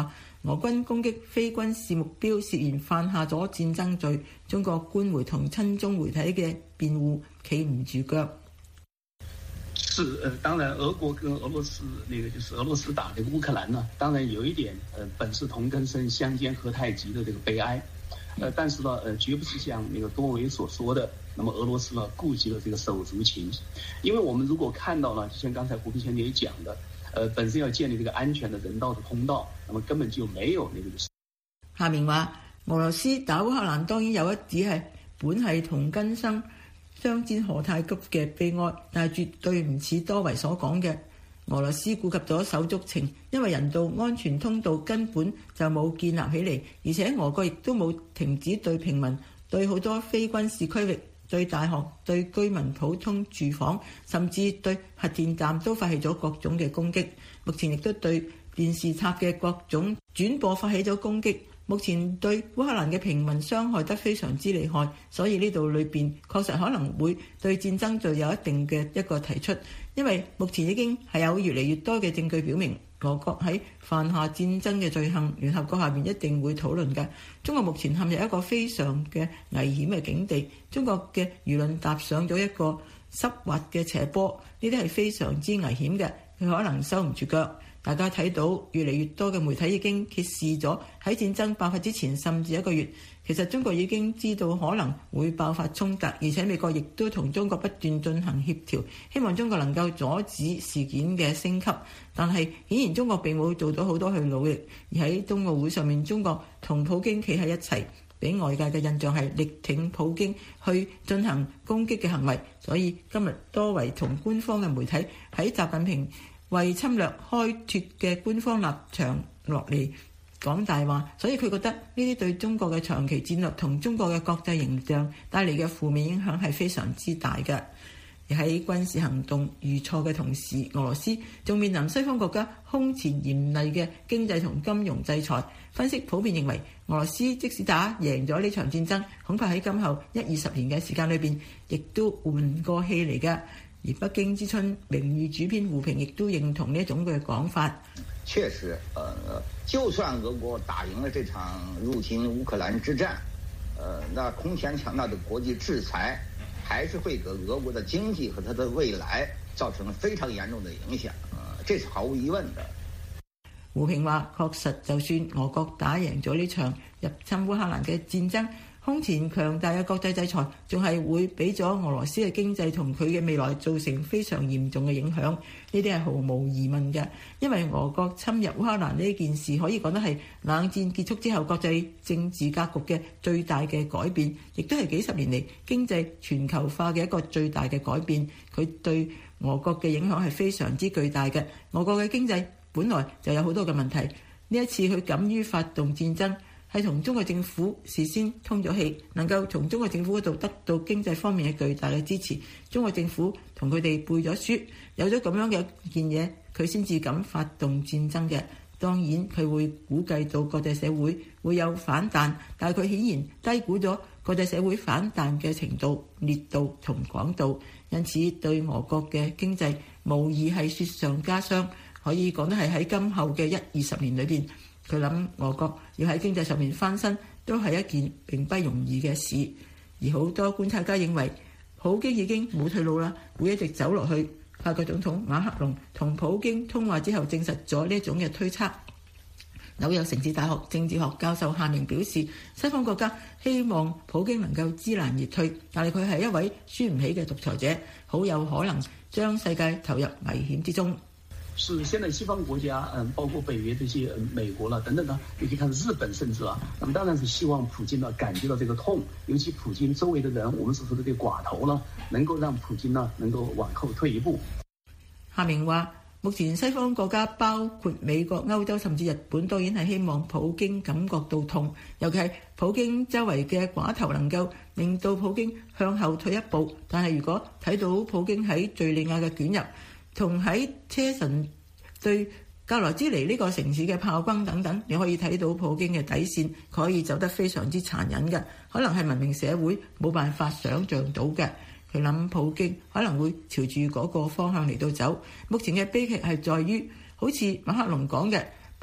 俄軍攻擊非軍事目標，涉嫌犯下咗戰爭罪。中國官媒同親中媒體嘅辯護企唔住腳。 是當然，俄國跟俄羅斯就是俄羅斯打這個烏克蘭呢，當然有一點本是同根生，相煎何太急的這個悲哀。但是呢，絕不是像那個多維所說的，那麼俄羅斯呢顧及了這個手足情。因為我們如果看到呢，就像剛才胡平先生也講的。本身要建立這個安全的人道的通道，那麼根本就沒有那個。 下面話俄羅斯打烏克蘭當然有一啲係本係同根生，相煎何太急嘅悲哀，但係絕對唔似多維所講嘅俄羅斯顧及咗手足情，因為人道安全通道根本就冇建立起嚟，而且俄國亦都冇停止對平民、對好多非軍事區域、對大學、對居民普通住房，甚至對核電站都發起咗各種嘅攻擊。目前亦都對電視塔嘅各種轉播發起咗攻擊。目前對烏克蘭嘅平民傷害得非常之厲害，所以呢度裏邊確實可能會對戰爭罪有一定嘅一個提出，因為目前已經係有越嚟越多嘅證據表明俄國喺犯下戰爭嘅罪行，聯合國下面一定會討論嘅。中國目前陷入一個非常嘅危險嘅境地，中國嘅輿論踏上咗一個濕滑嘅斜坡，呢啲係非常之危險嘅，佢可能收唔住腳。大家睇到越嚟越多嘅媒體已經揭示咗喺戰爭爆發之前甚至1個月，其實中國已經知道可能會爆發衝突，而且美國亦都同中國不斷進行協調，希望中國能夠阻止事件嘅升級。但係顯然中國並冇做到好多去努力，而喺冬奧會上面，中國同普京企喺一齊，俾外界嘅印象係力挺普京去進行攻擊嘅行為。所以今日多維同官方嘅媒體喺習近平為侵略開脱嘅官方立場落嚟講大話，所以佢覺得呢啲對中國嘅長期戰略同中國嘅國際形象帶嚟嘅負面影響係非常之大嘅。而喺軍事行動遇挫嘅同時，俄羅斯仲面臨西方國家空前嚴厲嘅經濟同金融制裁。分析普遍認為，俄羅斯即使打贏咗呢場戰爭，恐怕喺今後10-20年嘅時間裏邊，亦都換過氣嚟嘅。而北京之春名譽主編胡平亦都認同呢一種嘅講法。 確實，就算俄國打贏了這場入侵烏克蘭之戰，那空前強大的國際制裁，還是會給俄國的經濟和它的未來造成非常嚴重的影響，這是毫無疑問的。 胡平話：確實，就算俄國打贏咗呢場入侵烏克蘭嘅戰爭，空前強大嘅國際制裁仲係會俾咗俄羅斯嘅經濟同佢嘅未來造成非常嚴重嘅影響，呢啲係毫無疑問嘅。因為俄國侵入烏克蘭呢件事可以講得係冷戰結束之後國際政治格局嘅最大嘅改變，亦都係幾十年嚟經濟全球化嘅一個最大嘅改變。佢對俄國嘅影響係非常之巨大嘅。俄國嘅經濟本來就有好多嘅問題，呢一次佢敢於發動戰爭，係同中國政府事先通咗氣，能夠從中國政府嗰度得到經濟方面嘅巨大嘅支持。中國政府同佢哋背咗書，有咗咁樣嘅件嘢，佢先至敢發動戰爭嘅。當然佢會估計到國際社會會有反彈，但係佢顯然低估咗國際社會反彈嘅程度、烈度同廣度，因此對俄國嘅經濟無疑係雪上加霜。可以講得係喺今後嘅10-20年裏邊，佢諗俄國要喺經濟上面翻身，都係一件並不容易嘅事。而好多觀察家認為，普京已經冇退路啦，會一直走落去。法國總統馬克龍同普京通話之後，證實咗呢種嘅推測。紐約城市大學政治學教授夏明表示，西方國家希望普京能夠知難而退，但係佢係一位輸唔起嘅獨裁者，好有可能將世界投入危險之中。 是現在西方國家，包括北約這些美國啦等等呢，你可以看日本甚至啊，那麼當然是希望普京呢感覺到這個痛，尤其普京周圍的人，我們所說的這個寡頭呢，能夠讓普京呢能夠往後退一步。 夏明話：目前西方國家包括美國、歐洲甚至日本，當然係希望普京感覺到痛，尤其係普京周圍嘅寡頭能夠令到普京向後退一步。但係如果睇到普京喺敘利亞嘅捲入，同喺車臣對格萊茲尼呢個城市嘅炮轟等等，你可以睇到普京嘅底線，佢可以走得非常之殘忍嘅，可能係文明社會冇辦法想像到嘅。佢諗普京可能會朝住嗰個方向嚟到走。目前嘅悲劇係在於，好似馬克龍講嘅，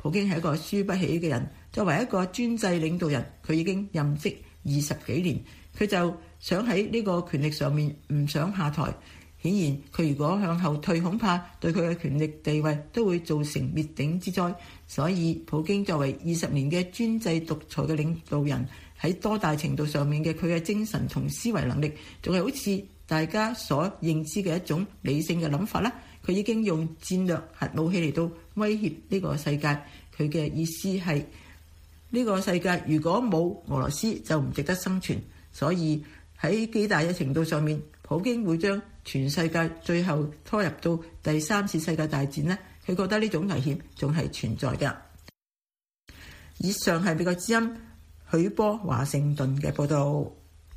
普京係一個輸不起嘅人，作為一個專制領導人，佢已經任職20幾年，佢就想喺呢個權力上面唔想下台。顯然佢如果向後退，恐怕對佢嘅權力地位都會造成滅頂之災。所以普京作為20年嘅專制獨裁嘅領導人，喺多大程度上面嘅佢嘅精神同思維能力，仲係好似大家所認知嘅一種理性嘅諗法啦。佢已經用戰略核武器嚟到威脅呢個世界。佢嘅意思係呢個世界如果冇俄羅斯就唔值得生存。所以喺幾大嘅程度上面，普京會將全世界最後拖入到第3次世界大戰呢，佢覺得呢種危險仲係存在嘅。以上係美國之音許波華盛頓嘅報導。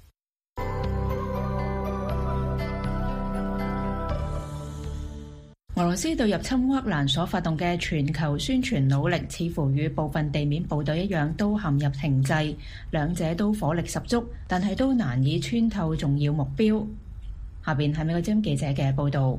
俄羅斯對入侵烏克蘭所發動嘅全球宣傳努力，似乎與部分地面部隊一樣，都陷入停滯。兩者都火力十足，但係都難以穿透重要目標。下邊係美國之音記者嘅報導。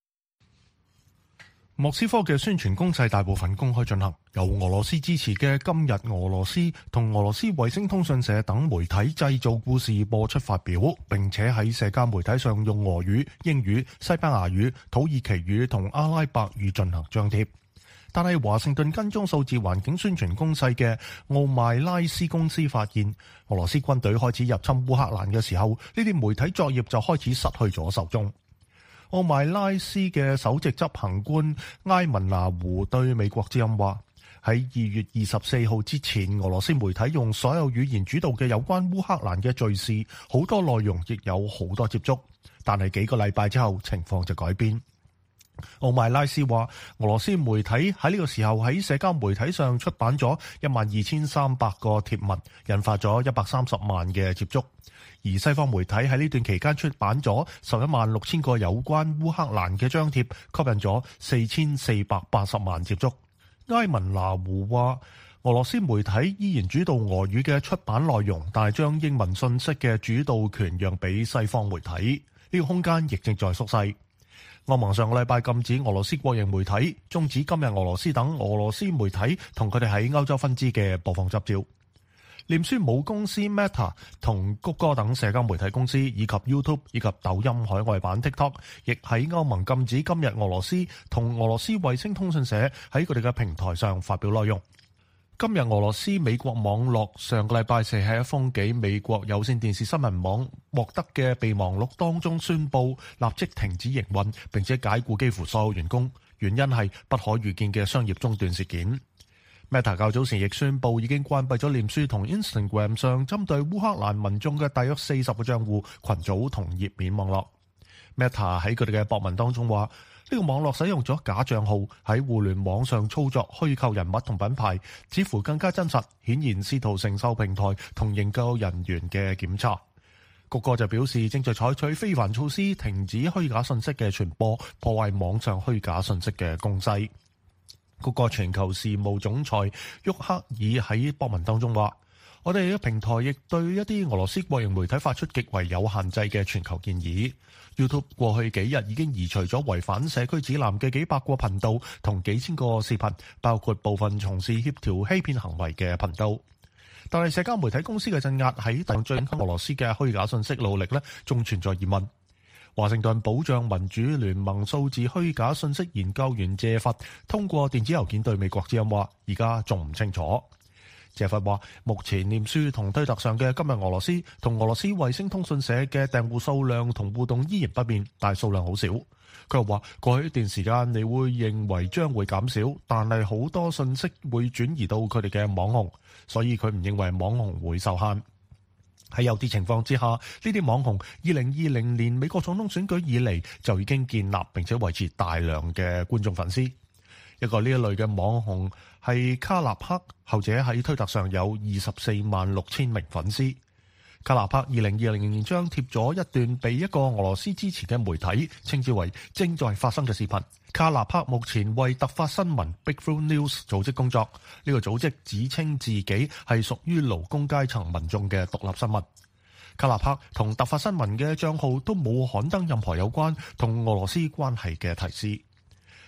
莫斯科嘅宣傳攻勢大部分公開進行，由俄羅斯支持嘅今日俄羅斯同俄羅斯衛星通訊社等媒體製造故事播出發表，並且喺社交媒體上用俄語、英語、西班牙語、土耳其語同阿拉伯語進行張貼。但係華盛頓跟蹤數字環境宣傳攻勢嘅奧邁拉斯公司發現，俄羅斯軍隊開始入侵烏克蘭嘅時候，呢啲媒體作業就開始失去咗受眾。奧邁拉斯嘅首席執行官埃文拿胡對美國之音話，喺2月24號之前，俄羅斯媒體用所有語言主導嘅有關烏克蘭嘅敘事，好多內容亦有好多接觸，但係幾個禮拜之後情況就改變。奧邁拉斯話，俄羅斯媒體喺呢個時候喺社交媒體上出版咗12300個貼文，引發咗130萬嘅接觸。而西方媒體喺呢段期間出版咗116000個有關烏克蘭嘅張貼，吸引咗4480萬接觸。埃文拿胡話，俄羅斯媒體依然主導俄語嘅出版內容，但係將英文信息嘅主導權讓俾西方媒體，呢個空間亦正在縮細。歐盟上個禮拜禁止俄羅斯國營媒體，終止今日俄羅斯等俄羅斯媒體同佢哋喺歐洲分支嘅播放執照。臉書母公司 Meta 同谷歌等社交媒體公司，以及 YouTube 以及抖音海外版 TikTok， 亦喺歐盟禁止今日俄羅斯同俄羅斯衛星通訊社喺佢哋嘅平台上發表內容。今日俄羅斯美國網絡上個禮拜四喺一封寄美國有線電視新聞網獲得嘅備忘錄當中宣布立即停止營運，並且解僱幾乎所有員工，原因係不可預見嘅商業中斷事件。Meta 較早時亦宣布已經關閉咗臉書同 Instagram 上針對烏克蘭民眾嘅大約40個帳戶、群組同頁面網絡。Meta 喺佢哋嘅博文當中話，呢個網絡使用咗假帳號喺互聯網上操作虛構人物同品牌，似乎更加真實，顯然試圖承受平台同研究人員嘅檢查。谷歌就表示正在採取非凡措施，停止虛假信息嘅傳播，破壞網上虛假信息嘅攻勢。谷歌全球事務總裁沃克爾喺博文當中話，我哋嘅平台亦對一啲俄羅斯國營媒體發出極為有限制嘅全球建議。YouTube 過去幾日已經移除咗違反社區指南嘅幾百個頻道同幾千個視頻，包括部分從事協調欺騙行為嘅頻道。但係社交媒體公司嘅鎮壓喺對抗俄羅斯嘅虛假信息努力呢，仲存在疑問。華盛頓保障民主聯盟數字虛假信息研究員謝佛通過電子郵件對美國之音話，而家仲唔清楚。謝佛話，目前臉書同推特上嘅今日俄羅斯同俄羅斯衛星通訊社嘅訂戶數量同互動依然不變，但係數量好少。佢又話，過去一段時間你會認為將會減少，但係好多信息會轉移到佢哋嘅網紅，所以佢唔認為網紅會受限。喺有啲情況之下，呢啲網紅2020年美國總統選舉以嚟就已經建立並且維持大量嘅觀眾粉絲。一個呢一類嘅網紅係卡納克，後者喺推特上有246000名粉絲。卡納克2020年張貼咗一段被一個俄羅斯支持嘅媒體稱之為正在發生嘅視頻。卡納克目前為突發新聞 Breakthrough News 組織工作，呢個組織指稱自己係屬於勞工階層民眾嘅獨立新聞。卡納克同突發新聞嘅帳號都冇刊登任何有關同俄羅斯關係嘅提示。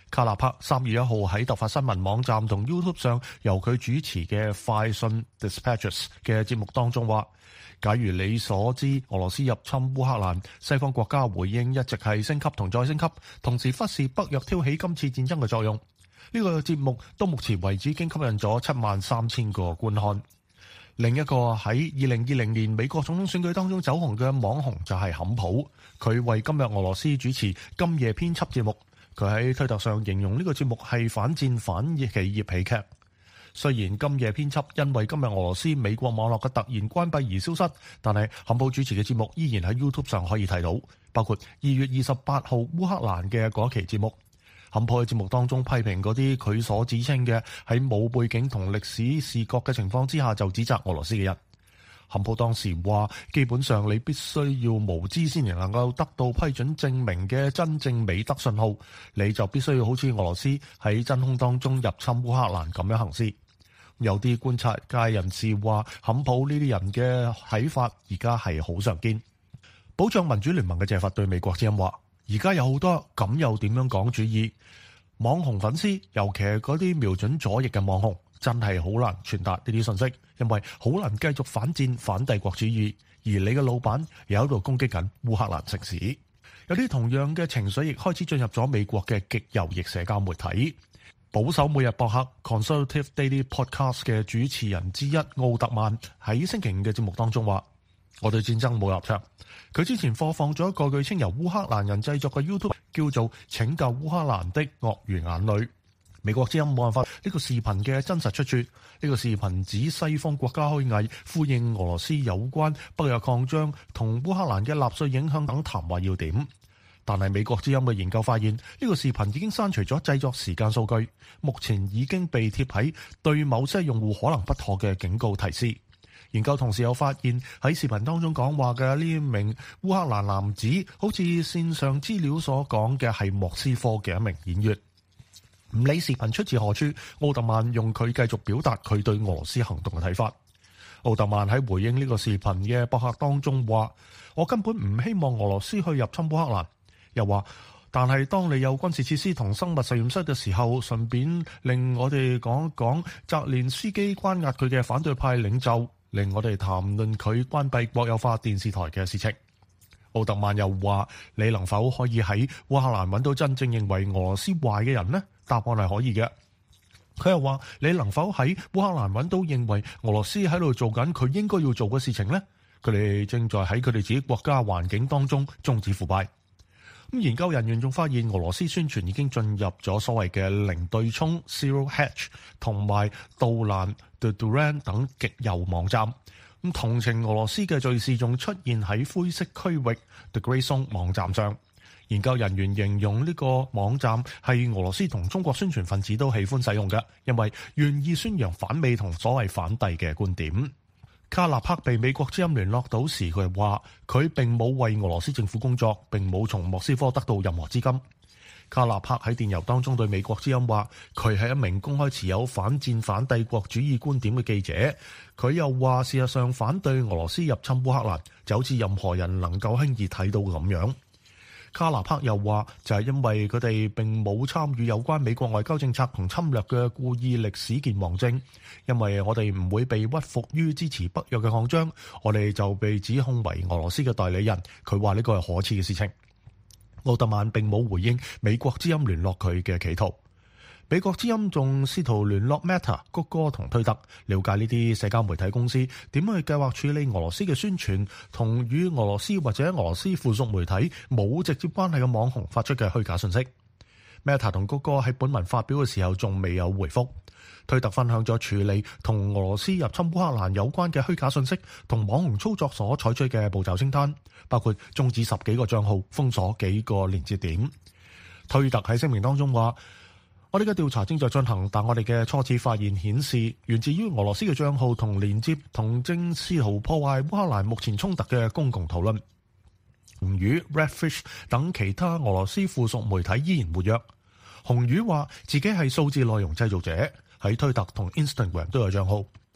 卡納克3月1號喺突發新聞網站同 YouTube 上由佢主持嘅快訊 Dispatches 嘅節目當中話，假如你所知俄羅斯入侵烏克蘭，西方國家回應一直係升級同再升級，同時忽視北約挑起今次戰爭嘅作用。呢個節目到目前為止已經吸引咗73000個觀看。另一個喺2020年美國總統選舉當中走紅嘅網紅就係坎普，佢為今日俄羅斯主持今夜編輯節目。佢喺推特上形容呢個節目係反戰反企業喜劇。雖然今夜編輯因為今日俄羅斯美國網絡嘅突然關閉而消失，但係坎普主持嘅節目依然喺 YouTube 上可以睇到，包括2月28號烏克蘭嘅嗰期節目。坎普喺節目當中批評嗰啲佢所指稱嘅喺冇背景同歷史視覺嘅情況之下就指責俄羅斯嘅人。坎普當時話，基本上你必須要無知先至能夠得到批准證明嘅真正美德信號，你就必須要好似俄羅斯喺真空當中入侵烏克蘭咁樣行事。有啲觀察界人士話，坎普呢啲人嘅睇法而家係好常見。保障民主聯盟嘅謝佛對美國之音話，而家有好多咁又點樣講主義網紅粉絲，尤其係嗰啲瞄準左翼嘅網紅，真係好難傳達呢啲信息，因為好難繼續反戰反帝國主義，而你嘅老闆又喺度攻擊緊烏克蘭城市。有啲同樣嘅情緒亦開始進入咗美國嘅極右翼社交媒體。保守每日博客 Conservative Daily Podcast 嘅主持人之一奧特曼喺星期五嘅節目當中話，我對戰爭冇立場。佢之前播放咗一個據稱由烏克蘭人製作嘅 YouTube 叫做拯救烏克蘭的鱷魚眼淚。美國之音冇辦法呢個視頻嘅真實出處。呢個視頻指西方國家虛偽呼應俄羅斯有關北約擴張同烏克蘭嘅納粹影響等談話要點。但係美國之音嘅研究發現，呢個視頻已經刪除咗製作時間數據，目前已經被貼喺對某些用戶可能不妥嘅警告提示。研究同時又發現，喺視頻當中講話嘅呢名烏克蘭男子，好似線上資料所講嘅係莫斯科嘅一名演員。唔理視頻出自何處，奧特曼用佢繼續表達佢對俄羅斯行動嘅睇法。奧特曼喺回應呢個視頻嘅博客當中話，我根本唔希望俄羅斯去入侵烏克蘭。又話，但係當你有軍事設施同生物實驗室嘅時候，順便令我哋講講澤連斯基關押佢嘅反對派領袖，令我哋談論佢關閉國有化電視台嘅事情。奧特曼又話，你能否可以喺烏克蘭揾到真正認為俄羅斯壞嘅人呢？答案係可以嘅。佢又話，你能否喺烏克蘭揾到認為俄羅斯喺度做緊佢應該要做嘅事情呢？佢哋正在喺佢哋自己國家環境當中終止腐敗。研究人員仲發現，俄羅斯宣傳已經進入咗所謂嘅零對沖 （Zero Hedge） 同埋杜蘭 （The Duran） 等極右網站。同情俄羅斯嘅敘事仲出現喺灰色區域 （The Grey Zone） 網站上。研究人員形容呢個網站係俄羅斯同中國宣傳分子都喜歡使用嘅，因為願意宣揚反美同所謂反帝嘅觀點。卡納克被美國之音聯絡到時，佢話佢並冇為俄羅斯政府工作，並冇從莫斯科得到任何資金。卡納克喺電郵當中對美國之音話，佢係一名公開持有反戰反帝國主義觀點嘅記者。佢又話，事實上反對俄羅斯入侵烏克蘭，就好似任何人能夠輕易睇到咁樣。卡納克又話，就係因為佢哋並冇參與有關美國外交政策同侵略嘅故意歷史健忘症，因為我哋唔會被屈服於支持北約嘅擴張，我哋就被指控為俄羅斯嘅代理人。佢話呢個係可恥嘅事情。奧特曼並冇回應美國之音聯絡佢嘅企圖。美國之音仲試圖聯絡 Meta、谷歌同推特，了解呢啲社交媒體公司點樣去計劃處理俄羅斯嘅宣傳，同與俄羅斯或者俄羅斯附屬媒體冇直接關係嘅網紅發出嘅虛假信息。Meta 同谷歌喺本文發表嘅時候仲未有回覆。推特分享咗處理同俄羅斯入侵烏克蘭有關嘅虛假信息同網紅操作所採取嘅步驟清單，包括終止10幾個帳號、封鎖幾個連接點。推特喺聲明當中話，我哋嘅調查正在進行，但我哋嘅初次發現顯示，源自於俄羅斯嘅帳號同連接同正試圖破壞烏克蘭目前衝突嘅公共討論。紅魚、Redfish 等其他俄羅斯附屬媒體依然活躍。紅魚話自己係數字內容製造者，喺推特同 Instagram 都有帳號。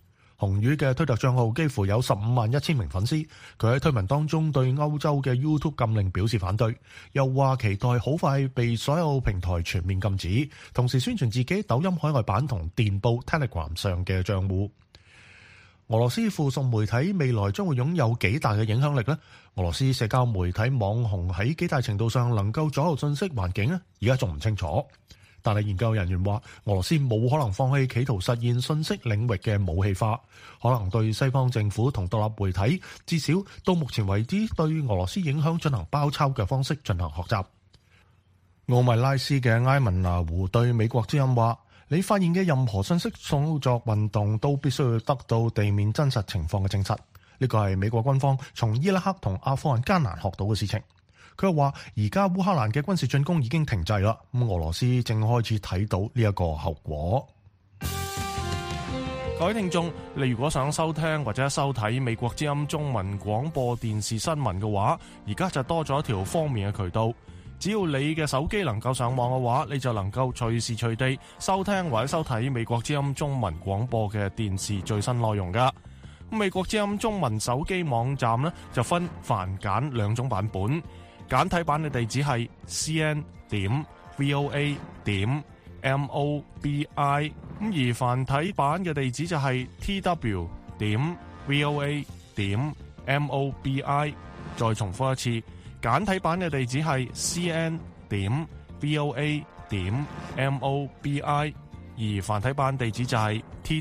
紅魚嘅推特帳號幾乎有15.1萬名粉絲，佢喺推文當中對歐洲嘅 YouTube 禁令表示反對，又話期待好快被所有平台全面禁止，同時宣傳自己抖音海外版同電報 Telegram 上嘅帳戶。俄羅斯附屬媒體未來將會擁有幾大嘅影響力呢？俄羅斯社交媒體網紅喺幾大程度上能夠左右信息環境呢？而家仲唔清楚。但係研究人員話，俄羅斯冇可能放棄企圖實現信息領域嘅武器化，可能對西方政府同獨立媒體，至少到目前為止對俄羅斯影響進行包抄嘅方式進行學習。奧米拉斯嘅埃文拿胡對美國之音話：你發現嘅任何信息操作運動都必須要得到地面真實情況嘅證實，呢個係美國軍方從伊拉克同阿富汗艱難學到嘅事情。佢又話：而家烏克蘭嘅軍事進攻已經停滯啦，咁俄羅斯正開始睇到呢一個後果。各位聽眾，你如果想收聽或者收睇美國之音中文廣播電視新聞嘅話，而家就多咗一條方便嘅渠道。只要你嘅手機能夠上網嘅話，你就能夠隨時隨地收聽或者收睇美國之音中文廣播嘅電視最新內容噶。美國之音中文手機網站呢，就分繁簡兩種版本。簡體版嘅地址係 cn.voa.mobi， 咁而繁體版嘅地址就係 tw.voa.mobi。 再重複一次，簡體版嘅地址係 cn.voa.mobi， 而繁體版地址就係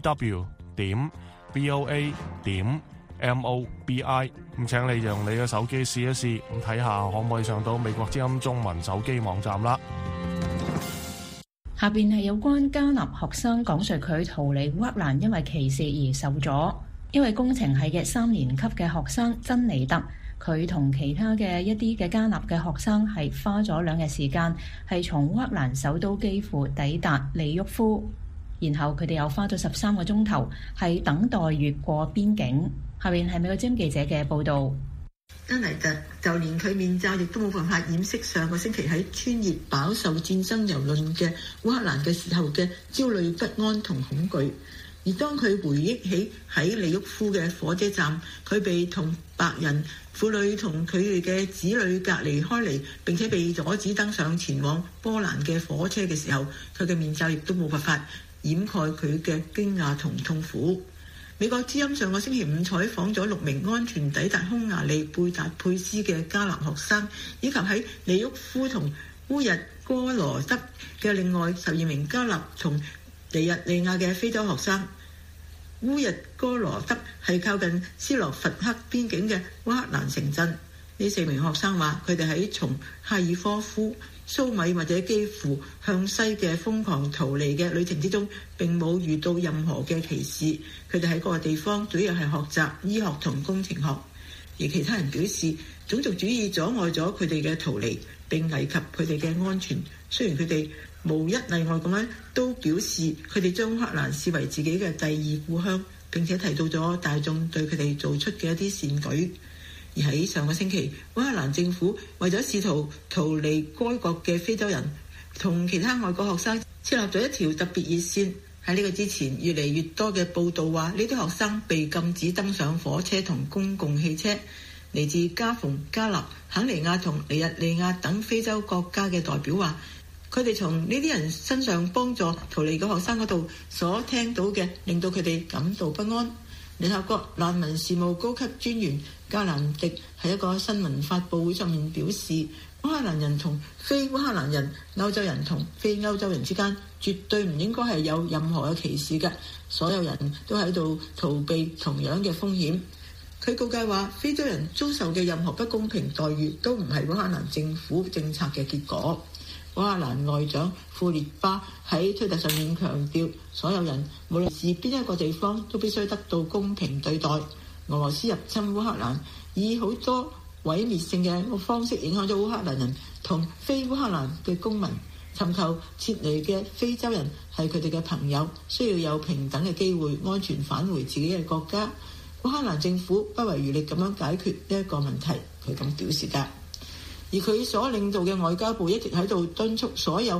tw.voa.mobi。 咁請你用你嘅手機試一試，咁睇下可唔可以上到美國之音中文手機網站啦。 下邊係有關加納學生講述佢逃離烏克蘭因為歧視而受阻。因為工程系嘅3年級嘅學生珍妮特，佢同其他嘅一啲嘅加納嘅學生係花咗2日時間，係從烏克蘭首都基輔抵達利沃夫，然後佢哋又花咗13個鐘頭係等待越過邊境。下面係美國之音記者嘅報導。 珍妮特就連佢面罩亦都冇辦法掩飾上個星期喺穿越飽受戰爭蹂躪嘅烏克蘭嘅時候嘅焦慮不安同恐懼。而當佢回憶起喺利沃夫嘅火車站，佢被同白人婦女同佢哋嘅子女隔離開嚟，並且被阻止登上前往波蘭嘅火車嘅時候，佢嘅面罩亦都冇辦法掩蓋佢嘅驚訝同痛苦。美國之音上個星期5採訪咗6名安全抵達匈牙利貝達佩斯嘅加納學生，以及喺利沃夫同烏日哥羅德嘅另外12名加納同尼日利亞嘅非洲學生。烏日哥羅德係靠近斯洛伐克邊境嘅烏克蘭城鎮。呢4名學生話，佢哋喺從哈爾科夫、蘇米或者基輔向西嘅瘋狂逃離嘅旅程之中，並冇遇到任何嘅歧視。佢哋喺嗰個地方主要係學習醫學同工程學。而其他人表示，種族主義阻礙咗佢哋嘅逃離，並危及佢哋嘅安全。雖然佢哋無一例外咁樣都表示佢哋將烏克蘭視為自己嘅第二故鄉，並且提到咗大眾對佢哋做出嘅一啲善舉。而喺上個星期，烏克蘭政府為咗試圖逃離該國嘅非洲人同其他外國學生設立咗一條特別熱線。喺呢個之前，越嚟越多嘅報道話呢啲學生被禁止登上火車同公共汽車。嚟自加蓬、加納、肯尼亞同尼日利亞等非洲國家嘅代表話，佢哋從呢啲人身上幫助逃離嘅學生嗰度所聽到嘅，令到佢哋感到不安。聯合國難民事務高級專員加蘭迪喺一個新聞發佈會上面表示，烏克蘭人同非烏克蘭人、歐洲人同非歐洲人之間絕對唔應該係有任何嘅歧視嘅，所有人都喺度逃避同樣嘅風險。佢告誡話，非洲人遭受嘅任何不公平待遇都唔係烏克蘭政府政策嘅結果。烏克蘭外長庫列巴喺推特上面強調，所有人無論是邊一個地方都必須得到公平對待。俄羅斯入侵烏克蘭，以好多毀滅性嘅方式影響咗烏克蘭人同非烏克蘭嘅公民。尋求撤離嘅非洲人係佢哋嘅朋友，需要有平等嘅機會安全返回自己嘅國家。烏克蘭政府不遺餘力咁樣解決呢一個問題，佢咁表示㗎。而佢所領導嘅外交部一直喺度敦促所有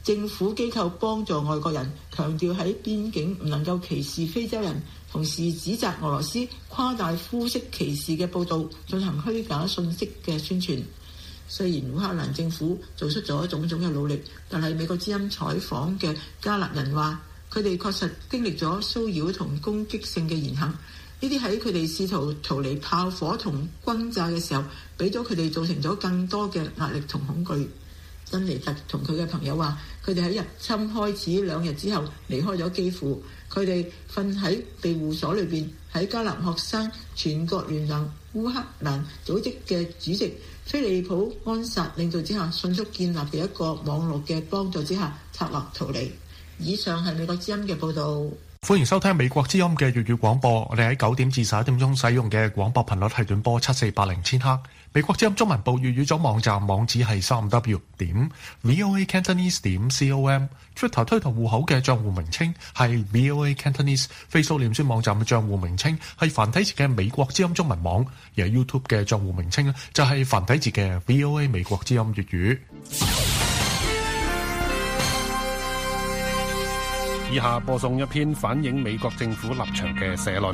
政府機構幫助外國人，強調喺邊境唔能夠歧視非洲人，同時指責俄羅斯誇大膚色歧視嘅報導，進行虛假信息嘅宣傳。雖然烏克蘭政府做出咗種種嘅努力，但係美國之音採訪嘅加勒人話，佢哋確實經歷咗騷擾同攻擊性嘅言行，呢啲喺佢哋試圖逃離炮火同轟炸嘅時候，俾咗佢哋造成咗更多嘅壓力同恐懼。珍妮特同佢嘅朋友話，佢哋喺入侵開始2日之後離開咗基輔，佢哋瞓喺庇護所裏邊。喺加納學生全國聯盟烏克蘭組織嘅主席菲利普安薩領導之下，迅速建立嘅一個網絡嘅幫助之下，策劃逃離。以上係美國之音嘅報導。 歡迎收聽美國之音嘅粵語廣播。我哋喺9點至11點鐘使用嘅廣播頻率係短波7480千赫。美國之音中文部粵語組網站網址係3w.voacantonese.com。Twitter 推特戶口嘅帳戶名稱係 VOA Cantonese。Facebook 臉書網站嘅帳戶名稱係繁體字嘅美國之音中文網。而 YouTube 嘅帳戶名稱就係繁體字嘅 VOA 美國之音粵語。 以下播送一篇反映美國政府立場嘅社論。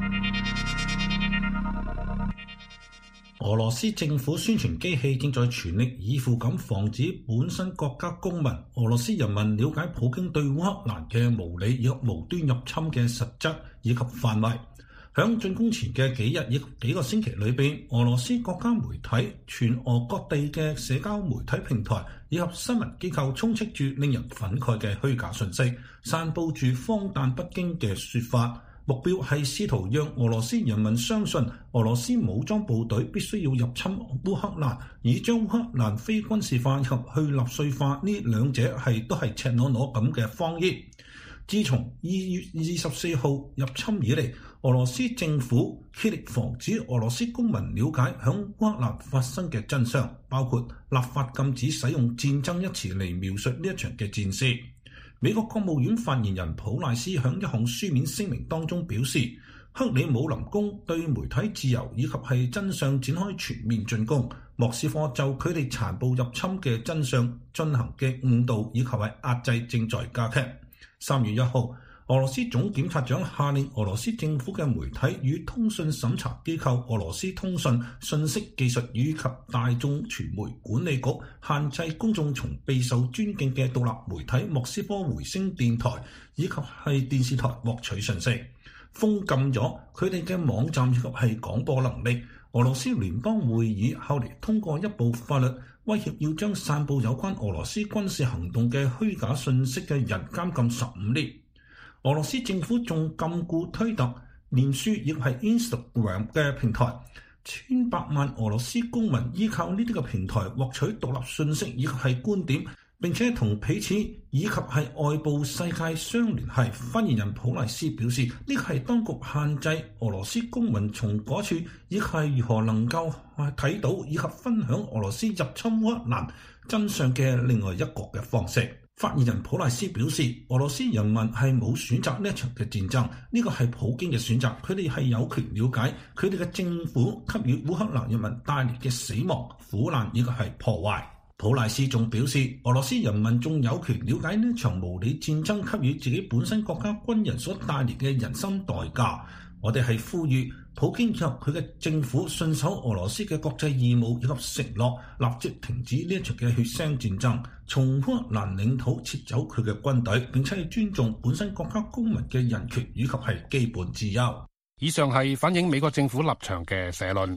俄羅斯政府宣傳機器正在全力以赴咁防止本身國家公民俄羅斯人民了解普京對烏克蘭嘅無理以及無端入侵嘅實質以及範圍。響進攻前嘅幾日以及幾個星期裏邊，俄羅斯國家媒體、全俄各地嘅社交媒體平台以及新聞機構充斥住令人憤慨嘅虛假信息，散佈住荒誕不經嘅說法，目標係試圖讓俄羅斯人民相信俄羅斯武裝部隊必須要入侵烏克蘭，以將烏克蘭非軍事化及去納粹化呢兩者都係赤裸裸咁嘅謊言。自從2月24號入侵以嚟，俄羅斯政府竭力防止俄羅斯公民了解響烏克蘭發生嘅真相，包括立法禁止使用戰爭一詞嚟描述呢一場嘅戰事。美國國務院發言人普賴斯響一項書面聲明當中表示，克里姆林宮對媒體自由以及係真相展開全面進攻，莫斯科就佢哋殘暴入侵嘅真相進行嘅誤導以及係壓制正在加劇。3月1號，俄羅斯總檢察長下令俄羅斯政府嘅媒體與通訊審查機構俄羅斯通訊、信息技術與及大眾傳媒管理局限制公眾從備受尊敬嘅獨立媒體莫斯科回聲電台以及係電視台獲取信息，封禁咗佢哋嘅網站以及係廣播能力。俄羅斯聯邦會議後嚟通過一部法律，威脅要將散佈有關俄羅斯軍事行動嘅虛假信息嘅人監禁15年。俄羅斯政府仲禁錮推特、臉書亦係 Instagram 嘅平台，千百萬俄羅斯公民依靠呢啲嘅平台獲取獨立信息以及係觀點，並且同彼此以及係外部世界相聯繫。發言人普賴斯表示，呢個係當局限制俄羅斯公民從嗰處以及係如何能夠睇到以及分享俄羅斯入侵烏克蘭真相嘅另外一個嘅方式。發言人普賴斯表示，俄羅斯人民係冇選擇呢一場嘅戰爭，呢個係普京嘅選擇，佢哋係有權了解佢哋嘅政府給予烏克蘭人民帶嚟嘅死亡、苦難以及係破壞。普賴斯仲表示，俄羅斯人民仲有權了解呢場無理戰爭給予自己本身國家軍人所帶嚟嘅人生代價。我哋係呼籲普京以及佢嘅政府信守俄羅斯嘅國際義務以及承諾，立即停止呢一場嘅血腥戰爭，從烏克蘭領土撤走佢嘅軍隊，並且係尊重本身國家公民嘅人權以及係基本自由。 以上係反映美國政府立場嘅社論。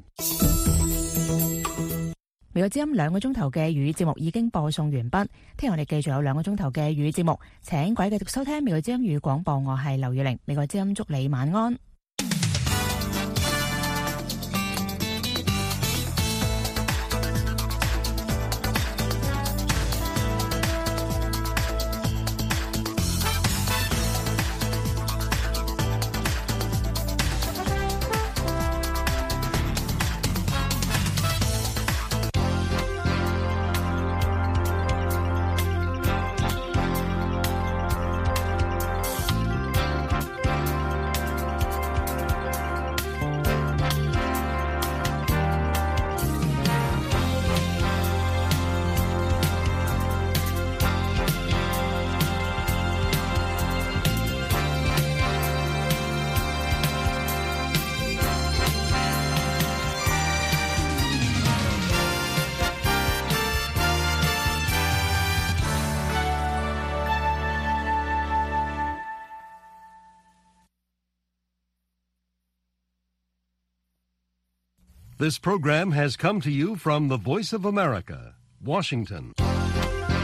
美國之音2個鐘頭嘅粵語節目已經播送完畢，聽日我哋繼續有2個鐘頭嘅粵語節目，請各位繼續收聽美國之音粵語廣播，我係劉月玲，美國之音祝你晚安。 This program has come to you from the Voice of America, Washington.